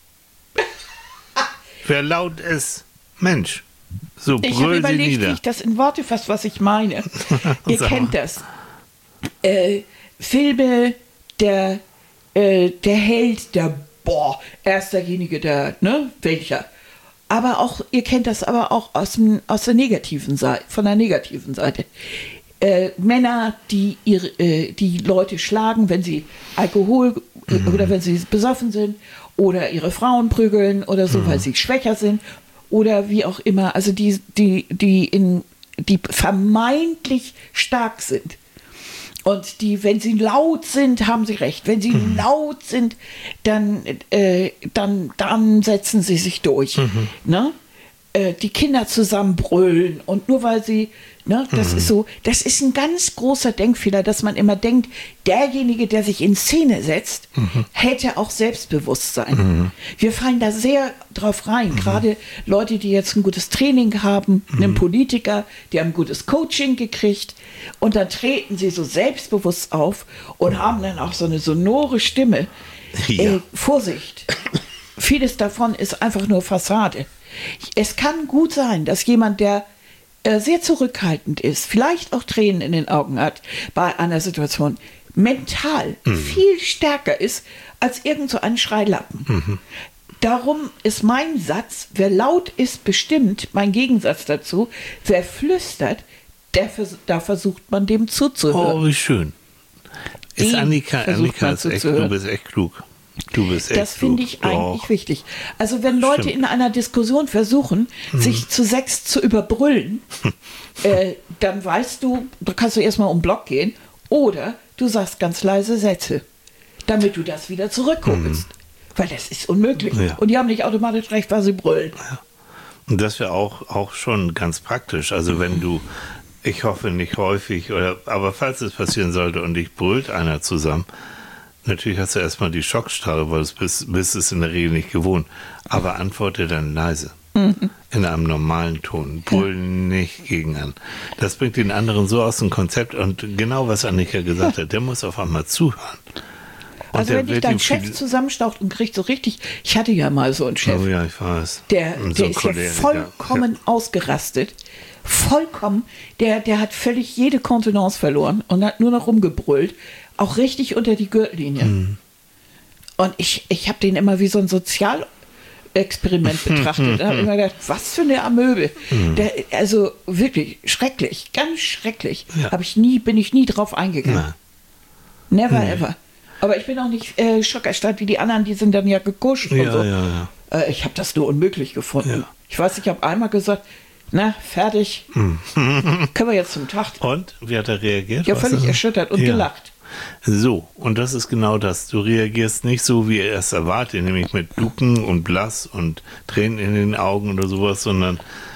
Wer laut ist, Mensch. So Ich habe brüll sie überlegt, wie nieder. ich das in Worte fasse, was ich meine. Ihr Sag kennt mal. das. Äh, Filme, der, äh, der Held, der, boah, er ist derjenige, der, ne, welcher. Aber auch, ihr kennt das aber auch aus, dem, aus der negativen Seite, von der negativen Seite. Äh, Männer, die ihre, äh, die Leute schlagen, wenn sie Alkohol mhm. oder wenn sie besoffen sind oder ihre Frauen prügeln oder so, mhm. weil sie schwächer sind oder wie auch immer. Also die, die, die, in, die vermeintlich stark sind. Und die, wenn sie laut sind, haben sie recht. Wenn sie mhm. laut sind, dann, äh, dann, dann setzen sie sich durch. Mhm. Ne? Äh, die Kinder zusammen brüllen und nur weil sie, ne, das mhm. ist so, das ist ein ganz großer Denkfehler, dass man immer denkt, derjenige, der sich in Szene setzt, mhm. hätte auch Selbstbewusstsein. Mhm. Wir fallen da sehr drauf rein, mhm. gerade Leute, die jetzt ein gutes Training haben, mhm. einen Politiker, die haben ein gutes Coaching gekriegt und dann treten sie so selbstbewusst auf und haben dann auch so eine sonore Stimme. Ja. Äh, Vorsicht, vieles davon ist einfach nur Fassade. Es kann gut sein, dass jemand, der äh, sehr zurückhaltend ist, vielleicht auch Tränen in den Augen hat bei einer Situation, mental mhm. viel stärker ist als irgend so ein Schreilappen. Mhm. Darum ist mein Satz, wer laut ist, bestimmt, mein Gegensatz dazu, wer flüstert, der vers- da versucht man dem zuzuhören. Oh, wie schön. Ist Annika, Annika ist echt, du bist echt klug. Du bist echt das finde ich klug. eigentlich Doch. wichtig. Also wenn Leute Stimmt. in einer Diskussion versuchen, mhm. sich zu sechs zu überbrüllen, äh, dann weißt du, da kannst du erstmal um den Block gehen oder du sagst ganz leise Sätze, damit du das wieder zurückholst. Mhm. Weil das ist unmöglich. Ja. Und die haben nicht automatisch recht, weil sie brüllen. Ja. Und das wäre auch, auch schon ganz praktisch. Also wenn du, ich hoffe nicht häufig, oder aber falls es passieren sollte und dich brüllt einer zusammen, natürlich hast du erstmal die Schockstarre, weil du bist, bist es in der Regel nicht gewohnt. Aber antworte dann leise. Mhm. In einem normalen Ton. Brüll ja. nicht gegen an. Das bringt den anderen so aus dem Konzept. Und genau was Annika gesagt ja. hat, der muss auf einmal zuhören. Und also wenn dich dein Chef zusammenstaucht und kriegt so richtig, ich hatte ja mal so einen Chef. Oh ja, ich weiß. Der, so der ist ja vollkommen ja. ausgerastet. Vollkommen. Der, der hat völlig jede Kontenance verloren und hat nur noch rumgebrüllt. Auch richtig unter die Gürtellinie. Mhm. Und ich, ich habe den immer wie so ein Sozialexperiment betrachtet. Da habe ich immer gedacht, was für eine Amöbe. Mhm. Der, also wirklich schrecklich, ganz schrecklich. Ja. Hab ich nie, bin ich nie drauf eingegangen. Na. Never nee. ever. Aber ich bin auch nicht äh, schockerstatt wie die anderen, die sind dann ja gekuscht ja, und so. Ja, ja. Äh, ich habe das nur unmöglich gefunden. Ja. Ich weiß, ich habe einmal gesagt, na, fertig. Mhm. Können wir jetzt zum Tag. Und? Wie hat er reagiert? Ja, völlig erschüttert und ja. gelacht. So, und das ist genau das. Du reagierst nicht so, wie er es erwartet, nämlich mit Ducken und Blass und Tränen in den Augen oder sowas, sondern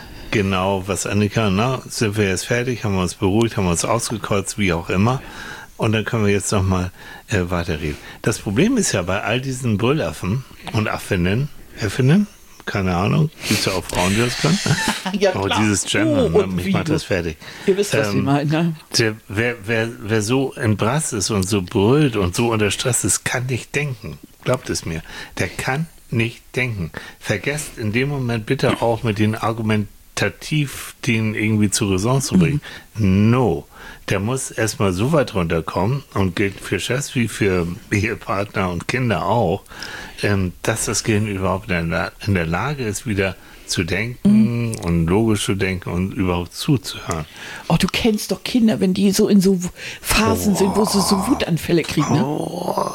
genau, was Annika, na, sind wir jetzt fertig, haben wir uns beruhigt, haben wir uns ausgekotzt, wie auch immer. Und dann können wir jetzt nochmal äh, weiterreden. Das Problem ist ja bei all diesen Brüllaffen und Affinnen, Affinnen, keine Ahnung, gibt es ja auch Frauen, die das können. Ja, klar. Aber dieses Gender, oh, mich macht das fertig. Ihr wisst, was ähm, ich meine, ne? Der, wer, wer, wer so in Brass ist und so brüllt und so unter Stress ist, kann nicht denken. Glaubt es mir. Der kann nicht denken. Vergesst in dem Moment bitte auch mit den argumentativ den irgendwie zur Raison zu bringen. Mhm. No. Der muss erstmal so weit runterkommen und gilt für Chefs wie für Ehepartner und Kinder auch, ähm, dass das Gehirn überhaupt in der, in der Lage ist, wieder zu denken mhm. und logisch zu denken und überhaupt zuzuhören. Oh, du kennst doch Kinder, wenn die so in so Phasen oh. sind, wo sie so Wutanfälle kriegen, ne? Oh.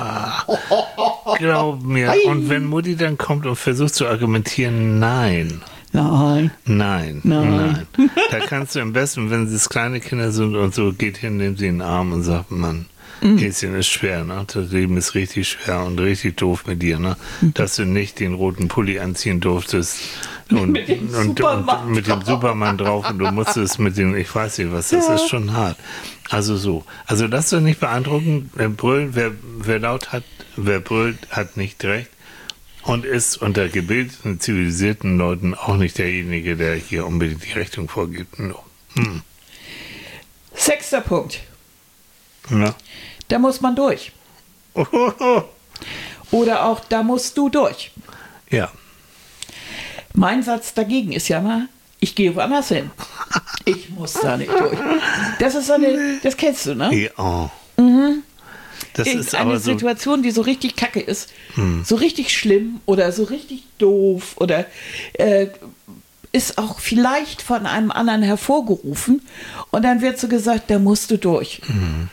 Glaub mir. Und wenn Mutti dann kommt und versucht zu argumentieren, nein. Nein. Nein. Nein. Nein. Da kannst du am besten, wenn es kleine Kinder sind und so, geht hin, nimmt sie in den Arm und sagt, Mann, mhm. Häschen ist schwer, ne? Das Leben ist richtig schwer und richtig doof mit dir, ne? Mhm. Dass du nicht den roten Pulli anziehen durftest und mit dem, und, und, und mit dem Superman drauf und du musstest mit dem, ich weiß nicht was, das ja. ist schon hart. Also so. Also das ist doch nicht beeindruckend. Wer brüllt, wer, wer laut hat, wer brüllt, hat nicht recht. Und ist unter gebildeten, zivilisierten Leuten auch nicht derjenige, der hier unbedingt die Richtung vorgibt. No. Hm. Sechster Punkt. Ja. Da muss man durch. Ohoho. Oder auch, da musst du durch. Ja. Mein Satz dagegen ist ja mal, ich gehe woanders hin. Ich muss da nicht durch. Das ist so eine, das kennst du, ne? Ja. Mhm. Das ist eine aber so Situation, die so richtig kacke ist, hm. so richtig schlimm oder so richtig doof oder äh, ist auch vielleicht von einem anderen hervorgerufen und dann wird so gesagt, da musst du durch. Mhm.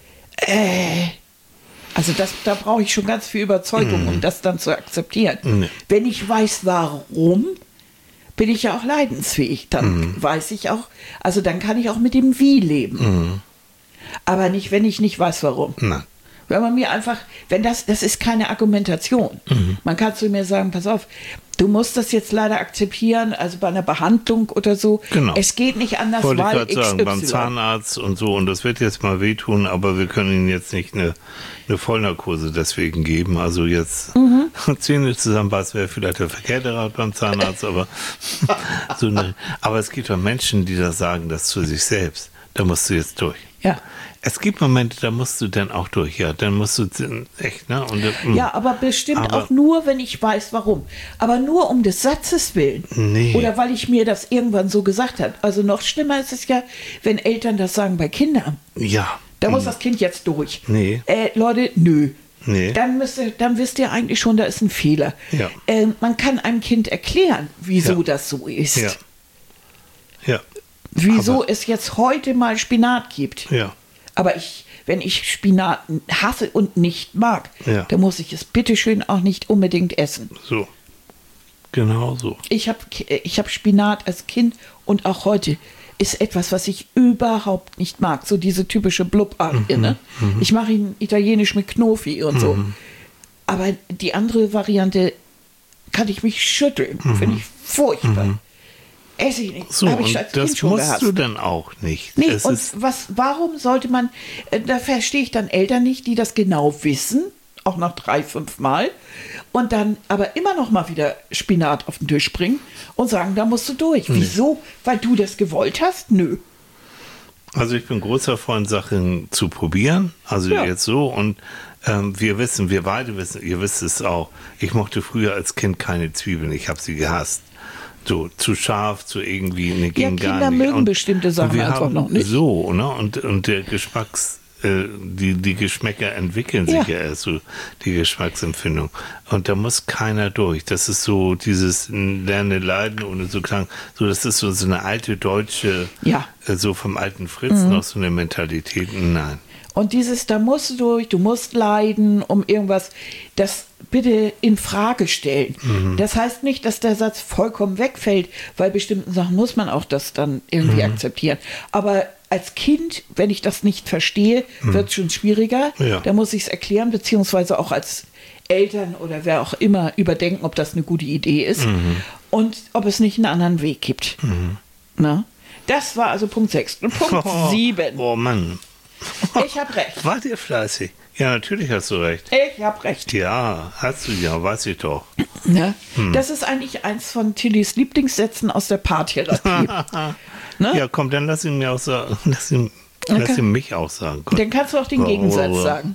Äh, also das, da brauche ich schon ganz viel Überzeugung, mhm. um das dann zu akzeptieren. Mhm. Wenn ich weiß, warum, bin ich ja auch leidensfähig. Dann mhm. weiß ich auch, also dann kann ich auch mit dem Wie leben. Mhm. Aber nicht, wenn ich nicht weiß, warum. Nein. Wenn man mir einfach, wenn das, das ist keine Argumentation. Mhm. Man kann zu mir sagen, pass auf, du musst das jetzt leider akzeptieren, also bei einer Behandlung oder so. Genau. Es geht nicht anders, wollte weil ich gerade sagen, beim Zahnarzt und so, und das wird jetzt mal wehtun, aber wir können Ihnen jetzt nicht eine, eine Vollnarkose deswegen geben. Also jetzt mhm. Zähne zusammenbeißen wäre vielleicht der verkehrte Rat beim Zahnarzt, aber so eine, aber es gibt ja Menschen, die das sagen, das zu sich selbst. Da musst du jetzt durch. Ja. Es gibt Momente, da musst du dann auch durch, ja, dann musst du echt, ne? Und, mm. Ja, aber bestimmt aber, auch nur, wenn ich weiß, warum. Aber nur um des Satzes willen. Nee. Oder weil ich mir das irgendwann so gesagt habe. Also noch schlimmer ist es ja, wenn Eltern das sagen bei Kindern. Ja. Da muss das Kind jetzt durch. Nee. Äh, Leute, nö. Nee. Dann, müsst ihr, dann wisst ihr eigentlich schon, da ist ein Fehler. Ja. Äh, man kann einem Kind erklären, wieso ja. das so ist. Ja. Ja. Wieso aber, es jetzt heute mal Spinat gibt. Ja. Aber ich, wenn ich Spinat hasse und nicht mag, ja. dann muss ich es bitteschön auch nicht unbedingt essen. So. Genau so. Ich habe ich hab Spinat als Kind und auch heute ist etwas, was ich überhaupt nicht mag. So diese typische Blubart. Mhm. Ne? Mhm. Ich mache ihn italienisch mit Knofi und so. Mhm. Aber die andere Variante kann ich mich schütteln. Mhm. Finde ich furchtbar. Mhm. Esse ich nicht. So, ich und als das Kind schon musst gehasst. du dann auch nicht. Nee, es und ist was, warum sollte man, äh, da verstehe ich dann Eltern nicht, die das genau wissen, auch nach drei, fünf Mal, und dann aber immer noch mal wieder Spinat auf den Tisch bringen und sagen, da musst du durch. Nee. Wieso? Weil du das gewollt hast? Nö. Also ich bin großer Freund, Sachen zu probieren, also ja. jetzt so, und ähm, wir wissen, wir beide wissen, ihr wisst es auch, ich mochte früher als Kind keine Zwiebeln, ich habe sie gehasst. So, zu scharf, zu irgendwie, ne, ging ja, gar Kinder nicht. mögen und, bestimmte Sachen und wir einfach haben noch nicht. So, ne, und, und der Geschmacks, äh, die, die Geschmäcker entwickeln sich ja. ja erst so, die Geschmacksempfindung. Und da muss keiner durch. Das ist so dieses Lerne, Leiden ohne so Klang. So, das ist so, so eine alte deutsche, ja. äh, so vom alten Fritz mhm. noch so eine Mentalität. Nein. Und dieses, da musst du durch, du musst leiden, um irgendwas, das bitte in Frage stellen. Mhm. Das heißt nicht, dass der Satz vollkommen wegfällt, weil bestimmten Sachen muss man auch das dann irgendwie mhm. akzeptieren. Aber als Kind, wenn ich das nicht verstehe, mhm. wird es schon schwieriger. Ja. Da muss ich es erklären, beziehungsweise auch als Eltern oder wer auch immer überdenken, ob das eine gute Idee ist mhm. und ob es nicht einen anderen Weg gibt. Mhm. Na? Das war also Punkt sechs. Und Punkt oh, sieben. Oh Mann. Ich habe recht. Wart ihr fleißig? Ja, natürlich hast du recht. Ich habe recht. Ja, hast du ja, weiß ich doch. Ne? Hm. Das ist eigentlich eins von Tillys Lieblingssätzen aus der Paartherapie. Ne? Ja, komm, dann lass ihn mir auch sagen. Lass ihn, okay. lass ihn mich auch sagen. Gott. Dann kannst du auch den Gegensatz oh, oh, oh. sagen.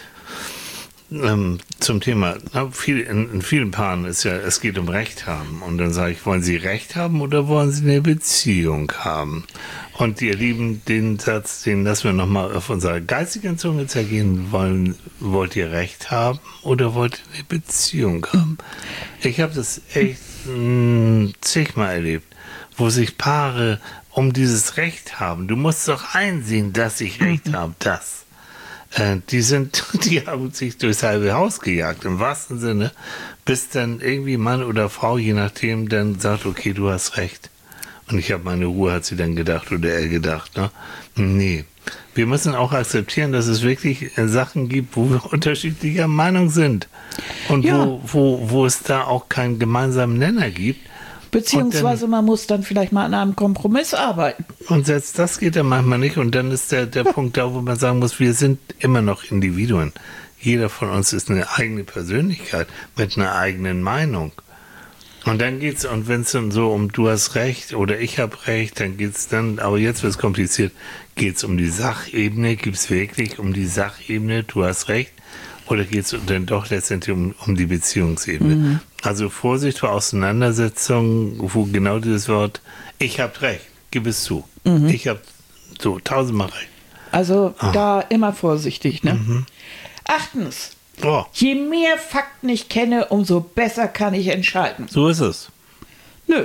Ähm, zum Thema, na, viel, in, in vielen Paaren ist ja, es geht um Recht haben. Und dann sage ich, wollen Sie Recht haben oder wollen Sie eine Beziehung haben? Und ihr Lieben, den Satz, den lassen wir nochmal auf unserer geistigen Zunge zergehen. Wollen, wollt ihr Recht haben oder wollt ihr eine Beziehung haben? Ich habe das echt mh, zigmal erlebt, wo sich Paare um dieses Recht haben. Du musst doch einsehen, dass ich Recht habe, das. Die sind, die haben sich durchs halbe Haus gejagt, im wahrsten Sinne, bis dann irgendwie Mann oder Frau, je nachdem, dann sagt, okay, du hast recht. Und ich habe meine Ruhe, hat sie dann gedacht oder er gedacht. Ne? Nee, wir müssen auch akzeptieren, dass es wirklich Sachen gibt, wo wir unterschiedlicher Meinung sind. Und ja. wo, wo, wo es da auch keinen gemeinsamen Nenner gibt. Beziehungsweise dann, man muss dann vielleicht mal an einem Kompromiss arbeiten. Und selbst das geht dann manchmal nicht. Und dann ist der, der Punkt da, wo man sagen muss, wir sind immer noch Individuen. Jeder von uns ist eine eigene Persönlichkeit mit einer eigenen Meinung. Und dann geht's, und wenn es dann so um du hast recht oder ich habe recht, dann geht's dann, aber jetzt wird es kompliziert, geht's um die Sachebene, gibt's wirklich um die Sachebene, du hast recht, oder geht's dann doch letztendlich um, um die Beziehungsebene? Mhm. Also Vorsicht vor Auseinandersetzungen, wo genau dieses Wort, ich habe recht, gib es zu. Mhm. Ich habe so tausendmal recht. Also oh. da immer vorsichtig, ne? Mhm. Achtens. Oh. Je mehr Fakten ich kenne, umso besser kann ich entscheiden. So ist es. Nö.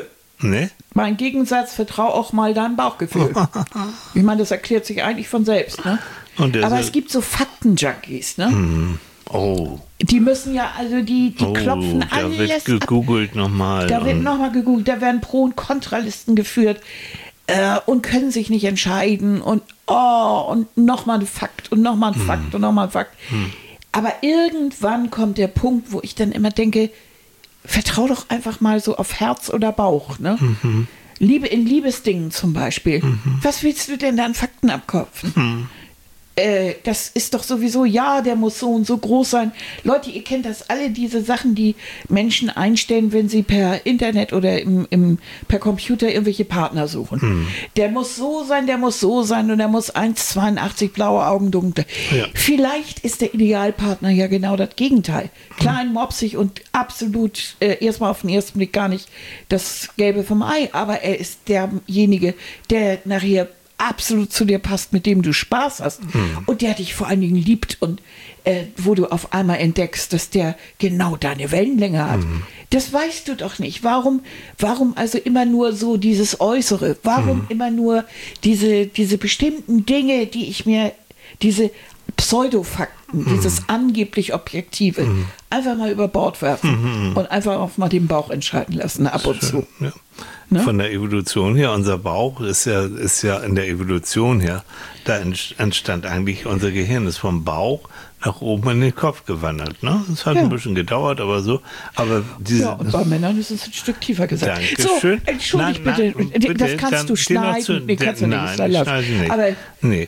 Ne? Mein Gegensatz, vertrau auch mal deinem Bauchgefühl. Ich meine, das erklärt sich eigentlich von selbst. Ne? Und der Aber so- es gibt so Fakten-Junkies, ne? Oh, Die müssen ja, also die, die oh klopfen da alles wird ab. gegoogelt nochmal. Da wird und- nochmal gegoogelt, da werden Pro- und Kontralisten geführt äh, und können sich nicht entscheiden und oh, und nochmal ein Fakt und nochmal ein Fakt und nochmal ein Fakt. Aber irgendwann kommt der Punkt, wo ich dann immer denke, vertrau doch einfach mal so auf Herz oder Bauch. Ne? Liebe in Liebesdingen zum Beispiel. Was willst du denn da an Fakten abkopfen? Äh, das ist doch sowieso, ja, der muss so und so groß sein. Leute, ihr kennt das alle, diese Sachen, die Menschen einstellen, wenn sie per Internet oder im, im, per Computer irgendwelche Partner suchen. Der muss so sein, der muss so sein und der muss eins Komma zweiundachtzig, blaue Augen, dunkel. Ja. Vielleicht ist der Idealpartner ja genau das Gegenteil. Klein, mopsig und absolut äh, erstmal auf den ersten Blick gar nicht das Gelbe vom Ei, aber er ist derjenige, der nachher absolut zu dir passt, mit dem du Spaß hast und der dich vor allen Dingen liebt und äh, wo du auf einmal entdeckst, dass der genau deine Wellenlänge hat. Das weißt du doch nicht. Warum, warum also immer nur so dieses Äußere? Warum immer nur diese, diese bestimmten Dinge, die ich mir, diese Pseudofakten, dieses angeblich Objektive, einfach mal über Bord werfen und einfach auch mal den Bauch entscheiden lassen, ab und zu. Ja. Ne? Von der Evolution her, unser Bauch ist ja, ist ja in der Evolution her, da ent- entstand eigentlich unser Gehirn, ist vom Bauch nach oben in den Kopf gewandert. Ne? Das hat Ja. ein bisschen gedauert, aber so. Aber diese, Ja, und bei Männern ist es ein Stück tiefer gesagt. Dankeschön. So, entschuldigt Nein, bitte, nein, bitte, das kannst dann du den noch zu- schneiden. Nee, kannst du den- nicht, nein, ist da ich laut. schneide nicht. Aber Nee.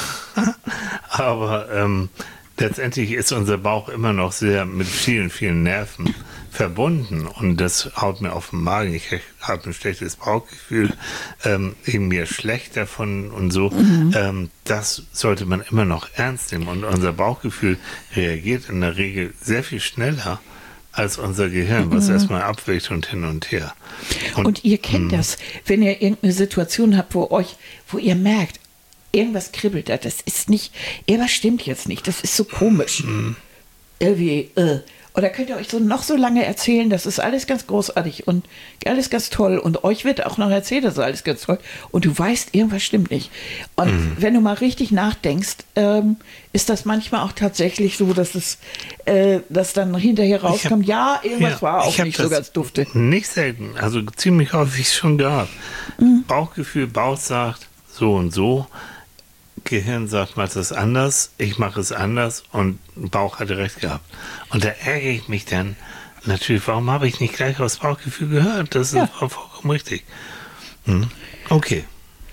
Aber ähm, letztendlich ist unser Bauch immer noch sehr mit vielen, vielen Nerven verbunden und das haut mir auf den Magen. Ich habe ein schlechtes Bauchgefühl, ähm, eben mir schlecht davon und so. Ähm, das sollte man immer noch ernst nehmen und unser Bauchgefühl reagiert in der Regel sehr viel schneller als unser Gehirn, was erstmal abwägt und hin und her. Und ihr kennt das, wenn ihr irgendeine Situation habt, wo euch, wo ihr merkt, irgendwas kribbelt da, das ist nicht, irgendwas stimmt jetzt nicht, das ist so komisch. Irgendwie, äh. Oder könnt ihr euch so noch so lange erzählen, das ist alles ganz großartig und alles ganz toll und euch wird auch noch erzählt, das ist alles ganz toll und du weißt, irgendwas stimmt nicht. Und wenn du mal richtig nachdenkst, ähm, ist das manchmal auch tatsächlich so, dass es, äh, dass dann hinterher rauskommt, ja, irgendwas Ja, war auch ich hab nicht so das ganz dufte. Nicht selten, also ziemlich häufig schon gehabt. Bauchgefühl, Bauch sagt so und so, Gehirn sagt mal das anders, ich mache es anders und Bauch hatte recht gehabt. Und da ärgere ich mich dann natürlich, warum habe ich nicht gleich aufs Bauchgefühl gehört? Das ist Ja. vollkommen richtig. Hm. Okay.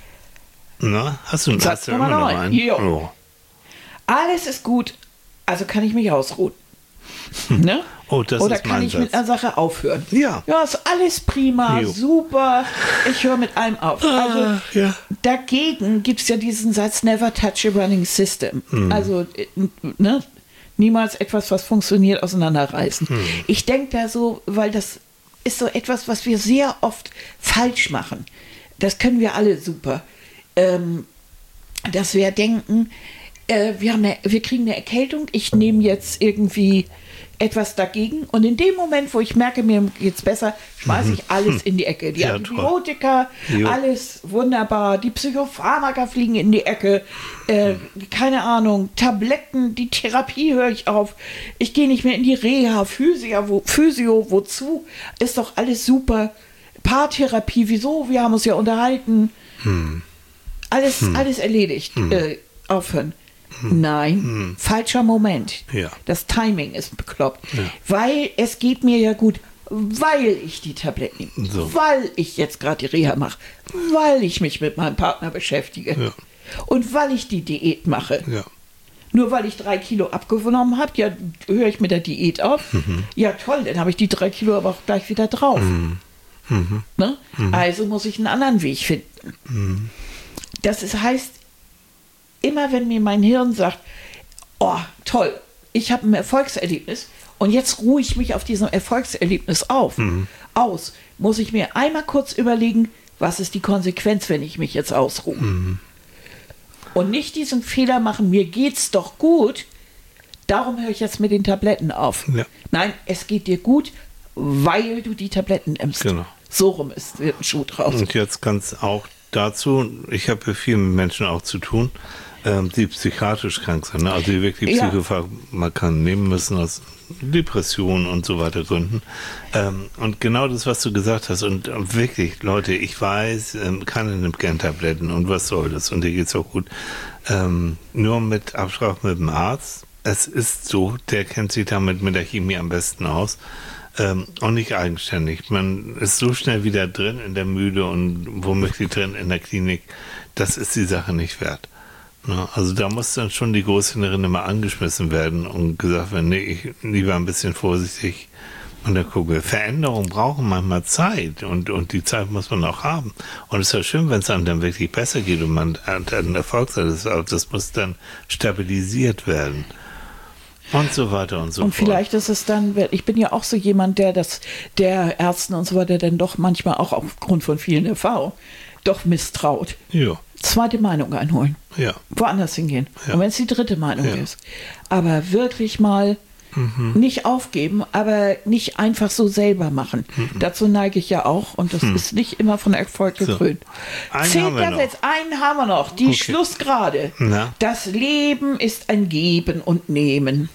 Na, hast du, Satz hast du Nummer immer noch neun. einen? Jo. Oh. Alles ist gut, also kann ich mich ausruhen. Ne? Oh, das Oder ist kann mein ich Satz. mit einer Sache aufhören? Ja. Ja, ist alles prima, Jo. super. Ich höre mit allem auf. Also Ah, ja. dagegen gibt es ja diesen Satz, never touch a running system. Hm. Also äh, ne? niemals etwas, was funktioniert, auseinanderreißen. Hm. Ich denke da so, weil das ist so etwas, was wir sehr oft falsch machen. Das können wir alle super. Ähm, dass wir denken, äh, wir, haben eine, wir kriegen eine Erkältung, ich nehme jetzt irgendwie etwas dagegen und in dem Moment, wo ich merke, mir geht's besser, schmeiße ich alles in die Ecke. Die Ja, Antibiotika, Jo. alles wunderbar, die Psychopharmaka fliegen in die Ecke, äh, keine Ahnung, Tabletten, die Therapie höre ich auf, ich gehe nicht mehr in die Reha, Physio, wo, Physio, wozu, ist doch alles super. Paartherapie, wieso? Wir haben uns ja unterhalten. Alles, alles erledigt. Äh, aufhören. Nein, falscher Moment. Ja. Das Timing ist bekloppt. Weil es geht mir ja gut, weil ich die Tabletten nehme, So. weil ich jetzt gerade die Reha mache, weil ich mich mit meinem Partner beschäftige Ja. und weil ich die Diät mache. Ja. Nur weil ich drei Kilo abgenommen habe, ja, höre ich mit der Diät auf. Ja, toll, dann habe ich die drei Kilo aber auch gleich wieder drauf. Ne? Also muss ich einen anderen Weg finden. Das ist, heißt, immer wenn mir mein Hirn sagt, oh, toll, ich habe ein Erfolgserlebnis und jetzt ruhe ich mich auf diesem Erfolgserlebnis auf, aus, muss ich mir einmal kurz überlegen, was ist die Konsequenz, wenn ich mich jetzt ausruhe. Und nicht diesen Fehler machen, mir geht's doch gut, darum höre ich jetzt mit den Tabletten auf. Ja. Nein, es geht dir gut, weil du die Tabletten nimmst. Genau. So rum ist, wird ein Schuh draus. Und jetzt ganz auch dazu, ich habe ja viel mit Menschen auch zu tun, ähm, die psychiatrisch krank sind, ne? Also die wirklich Ja. Psychopharmaka nehmen müssen aus Depressionen und so weiter Gründen. Ähm, und genau das, was du gesagt hast, und äh, wirklich, Leute, ich weiß, ähm, keiner nimmt gern Tabletten und was soll das? Und dir geht's auch gut. Ähm, nur mit Absprache mit dem Arzt. Es ist so, der kennt sich damit mit der Chemie am besten aus. Ähm, und nicht eigenständig. Man ist so schnell wieder drin in der Müde und womöglich drin in der Klinik. Das ist die Sache nicht wert. Ne? Also da muss dann schon die Großhirnrinde mal angeschmissen werden und gesagt werden, nee, ich lieber ein bisschen vorsichtig und dann gucke. Veränderungen brauchen manchmal Zeit und, und die Zeit muss man auch haben. Und es ist ja schön, wenn es einem dann wirklich besser geht und man hat einen Erfolg hat. Das, das muss dann stabilisiert werden. Und so weiter und so Und fort. vielleicht ist es dann, ich bin ja auch so jemand, der das, der Ärzten und so weiter dann doch manchmal auch aufgrund von vielen Erfahrungen doch misstraut. Ja, Zweite Meinung einholen. ja. Woanders hingehen. Ja. Und wenn es die dritte Meinung Ja. ist. Aber wirklich mal nicht aufgeben, aber nicht einfach so selber machen. Dazu neige ich ja auch und das ist nicht immer von Erfolg So. gekrönt. Einen haben wir Zehnter noch. Satz, einen haben wir noch. Die Okay. Schlussgrade. Na? Das Leben ist ein Geben und Nehmen.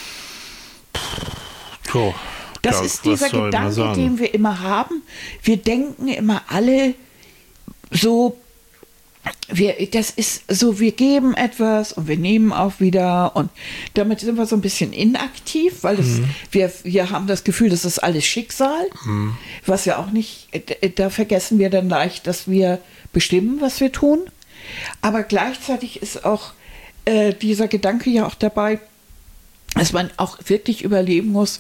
So, Das ja, ist was dieser soll man Gedanke, sagen? den wir immer haben. Wir denken immer alle so, wir, das ist so, wir geben etwas und wir nehmen auch wieder und damit sind wir so ein bisschen inaktiv, weil das, Mhm. wir, wir haben das Gefühl, das ist alles Schicksal, Mhm. was ja auch nicht, da vergessen wir dann leicht, dass wir bestimmen, was wir tun. Aber gleichzeitig ist auch äh, dieser Gedanke ja auch dabei, dass man auch wirklich überleben muss,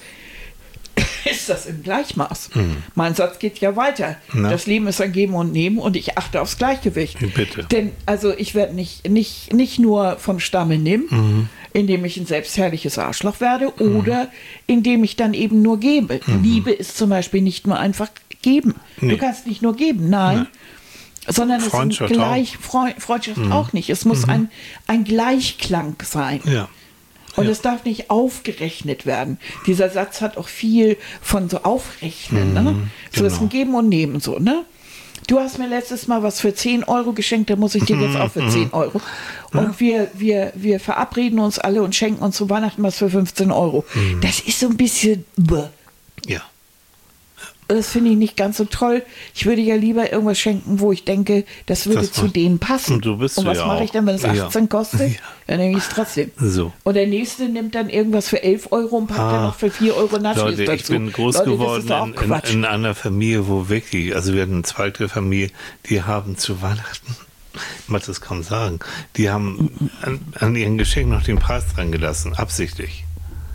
ist das im Gleichmaß? Mein Satz geht ja weiter. Na? Das Leben ist ein Geben und Nehmen und ich achte aufs Gleichgewicht. Bitte. Denn also ich werde nicht, nicht, nicht nur vom Stamme nehmen, indem ich ein selbstherrliches Arschloch werde oder indem ich dann eben nur gebe. Liebe ist zum Beispiel nicht nur einfach geben. Nee. Du kannst nicht nur geben, nein. Sondern es ist ein Freundschaft Gleich, Freu- Freundschaft auch nicht. Es muss ein, ein Gleichklang sein. Ja. Und Ja. es darf nicht aufgerechnet werden. Dieser Satz hat auch viel von so Aufrechnen. Ne? So ist genau. ein Geben und Nehmen so, ne? Du hast mir letztes Mal was für zehn Euro geschenkt, da muss ich dir jetzt auch für zehn Euro. Und wir, wir, wir verabreden uns alle und schenken uns zu Weihnachten was für fünfzehn Euro. Das ist so ein bisschen... bäh. Ja. Das finde ich nicht ganz so toll. Ich würde ja lieber irgendwas schenken, wo ich denke, das würde Das zu macht- denen passen. Und du bist und du was ja mache auch. ich dann, wenn es Ja. achtzehn kostet? Ja. Dann nehme ich es trotzdem. So. Und der nächste nimmt dann irgendwas für elf Euro und packt Ah. dann noch für vier Euro Nachos Leute, dazu. ich bin groß Leute, geworden das ist doch auch in, in, Quatsch. in einer Familie, wo wirklich, also wir hatten eine zweite Familie, die haben zu Weihnachten, ich mag das kaum sagen, die haben an, an ihren Geschenken noch den Preis dran gelassen, absichtlich.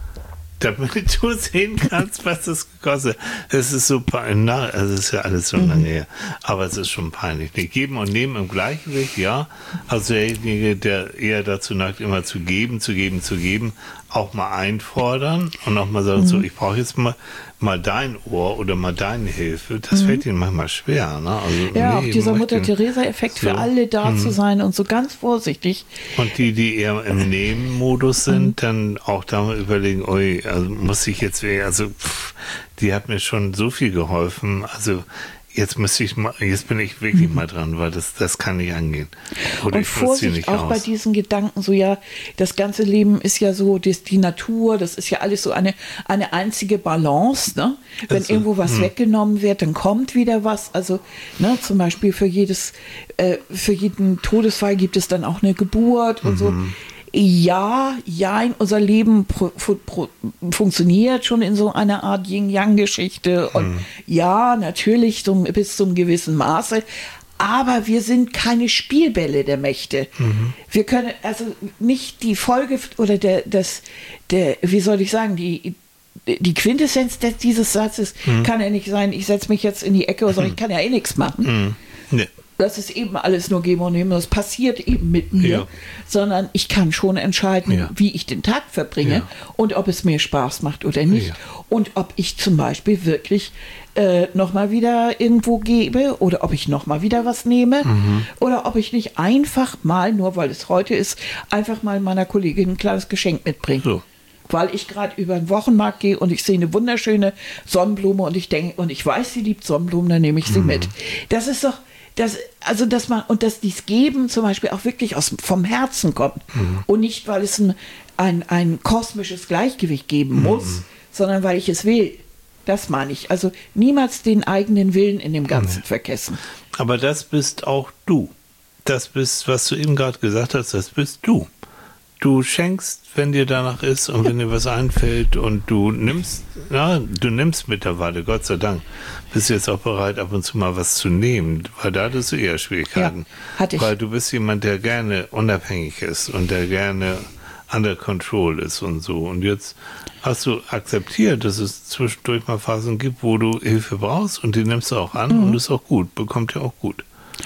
Damit du sehen kannst, was das gekostet hat. Es ist so peinlich, also es ist ja alles so Mhm. lange her, aber es ist schon peinlich. Die geben und nehmen im Gleichgewicht, ja. Also derjenige, der eher dazu neigt, immer zu geben, zu geben, zu geben, auch mal einfordern und auch mal sagen, Mhm. so, ich brauche jetzt mal, mal dein Ohr oder mal deine Hilfe. Das fällt ihnen manchmal schwer. Ne? Also, Mhm. Ja, nee, auch dieser möchte- Mutter-Theresa-Effekt so. für alle da zu sein und so ganz vorsichtig. Und die, die eher im Nehmen-Modus Mhm. sind, dann auch da mal überlegen, ui, also muss ich jetzt, we- also pff, die hat mir schon so viel geholfen, also jetzt müsste ich mal, jetzt bin ich wirklich mal dran, weil das, das kann nicht angehen. Oder Und ich nutze sie Vorsicht nicht auch aus. bei diesen Gedanken, so ja, das ganze Leben ist ja so, das, die Natur, das ist ja alles so eine, eine einzige Balance. Ne? Wenn Also, irgendwo was weggenommen wird, dann kommt wieder was. Also ne, zum Beispiel für jedes, äh, für jeden Todesfall gibt es dann auch eine Geburt und so. Ja, ja, unser Leben pro, pro, funktioniert schon in so einer Art Yin-Yang-Geschichte und ja, natürlich so, bis zu einem gewissen Maße, aber wir sind keine Spielbälle der Mächte. Wir können also nicht die Folge oder der, das, der, wie soll ich sagen, die die Quintessenz des, dieses Satzes kann ja nicht sein, ich setze mich jetzt in die Ecke und sage, ich kann ja eh nichts machen. Hm. Nee. Das ist eben alles nur geben und nehmen. Das passiert eben mit mir, Ja. sondern ich kann schon entscheiden, Ja. wie ich den Tag verbringe Ja. und ob es mir Spaß macht oder nicht. Ja. Und ob ich zum Beispiel wirklich äh, nochmal wieder irgendwo gebe oder ob ich nochmal wieder was nehme Mhm. oder ob ich nicht einfach mal, nur weil es heute ist, einfach mal meiner Kollegin ein kleines Geschenk mitbringe. So, weil ich gerade über den Wochenmarkt gehe und ich sehe eine wunderschöne Sonnenblume und ich denke, und ich weiß, sie liebt Sonnenblumen, dann nehme ich sie mhm. mit. Das ist doch, das, also dass man, und dass dies Geben zum Beispiel auch wirklich aus, vom Herzen kommt mhm. und nicht, weil es ein, ein, ein kosmisches Gleichgewicht geben muss, mhm. sondern weil ich es will. Das meine ich. Also niemals den eigenen Willen in dem Ganzen mhm. vergessen. Aber das bist auch du. Das bist, was du eben gerade gesagt hast, das bist du. Du schenkst, wenn dir danach ist und wenn dir was einfällt und du nimmst, ja, du nimmst mittlerweile, Gott sei Dank, bist jetzt auch bereit, ab und zu mal was zu nehmen, weil da hattest du eher Schwierigkeiten. Ja, hatte ich. Weil du bist jemand, der gerne unabhängig ist und der gerne under control ist und so. Und jetzt hast du akzeptiert, dass es zwischendurch mal Phasen gibt, wo du Hilfe brauchst und die nimmst du auch an mhm. und ist auch gut, bekommt ja auch gut.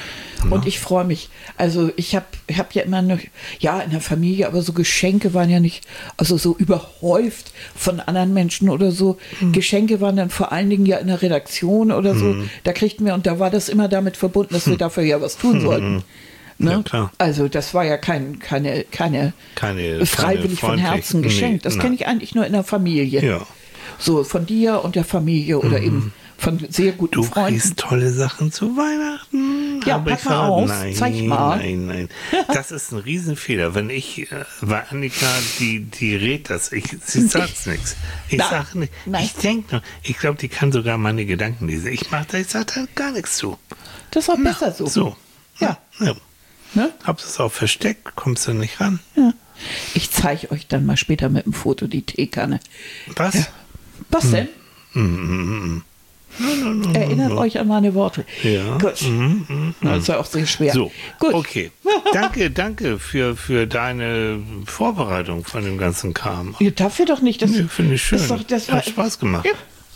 Und ich freue mich. Also ich habe ich hab ja immer eine, ja, in der Familie, aber so Geschenke waren ja nicht, also so überhäuft von anderen Menschen oder so. Mhm. Geschenke waren dann vor allen Dingen ja in der Redaktion oder so. Mhm. Da kriegten wir, und da war das immer damit verbunden, dass wir dafür ja was tun sollten. Mhm. Ne? Ja, klar. Also das war ja kein, keine, keine, keine freiwillig keine von Herzen nee, geschenkt. Das kenne ich eigentlich nur in der Familie. Ja. So von dir und der Familie oder mhm. eben von sehr guten du Freunden. Du kriegst tolle Sachen zu Weihnachten. Ja, pack mal aus, nein, zeig mal. Nein, nein, das ist ein Riesenfehler. Wenn ich, äh, weil Annika, die, die rät das, ich, sie sagt nichts. Ich Na, sage nicht, nein. ich denke nur, ich glaube, die kann sogar meine Gedanken lesen. Ich mache da, ich sage da gar nichts zu. Das ist auch Na, besser so. So. Ja. ja. Ne? Hab's es auch versteckt, kommst du nicht ran. Ja. Ich zeige euch dann mal später mit dem Foto die Teekanne. Was? Ja. Was denn? Hm. Mm, mm, No, no, no, Erinnert no, no. euch an meine Worte. Ja. Gut. Mm, mm, das ist ja auch sehr schwer. So, gut. Okay. Danke, danke für, für deine Vorbereitung von dem ganzen Kram. Ja, dafür doch nicht. Das nee, finde ich schön. Doch, das Hat war, Spaß gemacht. Ja,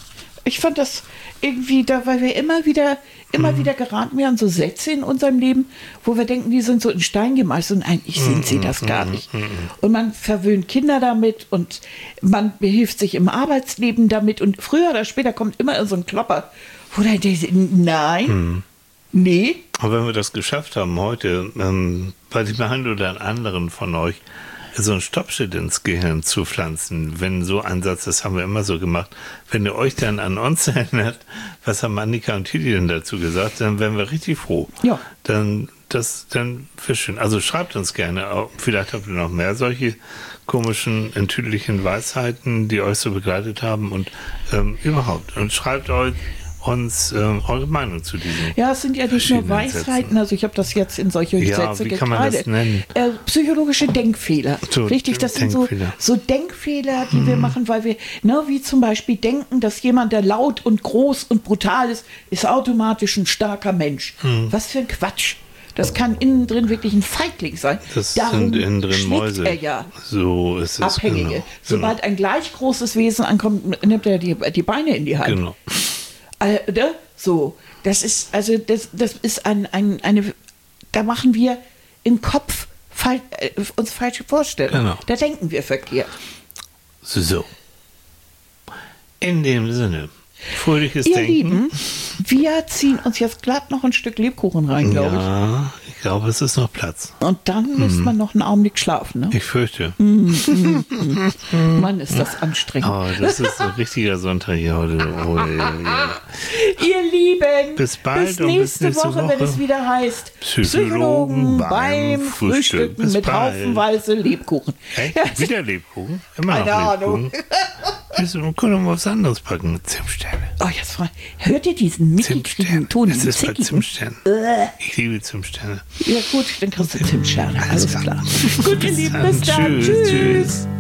ich fand das irgendwie, da, weil wir immer wieder, immer mhm. wieder geraten werden, so Sätze in unserem Leben, wo wir denken, die sind so in Stein gemeißelt und eigentlich sind sie das gar nicht. Und man verwöhnt Kinder damit und man behilft sich im Arbeitsleben damit und früher oder später kommt immer so ein Klopper, wo dann denkt, nein, mhm. nee. Aber wenn wir das geschafft haben heute, ähm, bei dem einen oder anderen von euch, so ein Stoppschild ins Gehirn zu pflanzen, wenn so ein Satz, das haben wir immer so gemacht, wenn ihr euch dann an uns erinnert, was haben Annika und Titi denn dazu gesagt, dann wären wir richtig froh. Ja. Dann, das, dann wäre schön. Also schreibt uns gerne, auch, vielleicht habt ihr noch mehr solche komischen, enttüdlichen Weisheiten, die euch so begleitet haben und ähm, überhaupt. Und schreibt euch uns ähm, eure Meinung zu diesen. Ja, es sind ja nicht nur Weisheiten, Sätzen. Also ich habe das jetzt in solche ja, Sätze wie kann man gekleidet. das nennen? Äh, psychologische Denkfehler. So, Richtig, das Denkfehler. sind so, so Denkfehler, die hm. wir machen, weil wir, ne, wie zum Beispiel denken, dass jemand, der laut und groß und brutal ist, ist automatisch ein starker Mensch. Hm. Was für ein Quatsch. Das kann innen drin wirklich ein Feigling sein. Das Darum sind innen drin Mäuse. Er ja so ist es. Abhängige. Genau. Sobald ein gleich großes Wesen ankommt, nimmt er die, die Beine in die Hand. Genau. Äh, ne? So, das ist, also das, das ist ein, ein, eine, da machen wir im Kopf fal äh, uns falsche Vorstellungen. Genau. Da denken wir verkehrt. So. In dem Sinne, fröhliches Ihr Denken. Lieben, wir ziehen uns jetzt glatt noch ein Stück Lebkuchen rein, glaube ich. Ja, ich glaube, es ist noch Platz. Und dann mhm. müsste man noch einen Augenblick schlafen, ne? Ich fürchte. Mm, mm, mm. Mann, ist das anstrengend. Oh, das ist ein richtiger Sonntag hier heute. Oh, ja, ja. Ihr Lieben, bis bald bis und nächste, bis nächste Woche, Woche, wenn es wieder heißt Psychologen, Psychologen beim Frühstücken, Frühstücken mit bald. Haufenweise Lebkuchen. Echt? Ja. Wieder Lebkuchen? Immer Keine noch Ahnung. Lebkuchen? Wir können wir was anderes packen. Zimtsterne. Oh, jetzt frei. Hört ihr diesen mickrigen Ton? Das ist bei Zimtsterne. Ich liebe Zimtsterne. Ja gut, dann kriegst du Zimtsterne. Alles, Alles klar. klar. Gut, ihr Lieben, bis dann. Tschüss. Tschüss.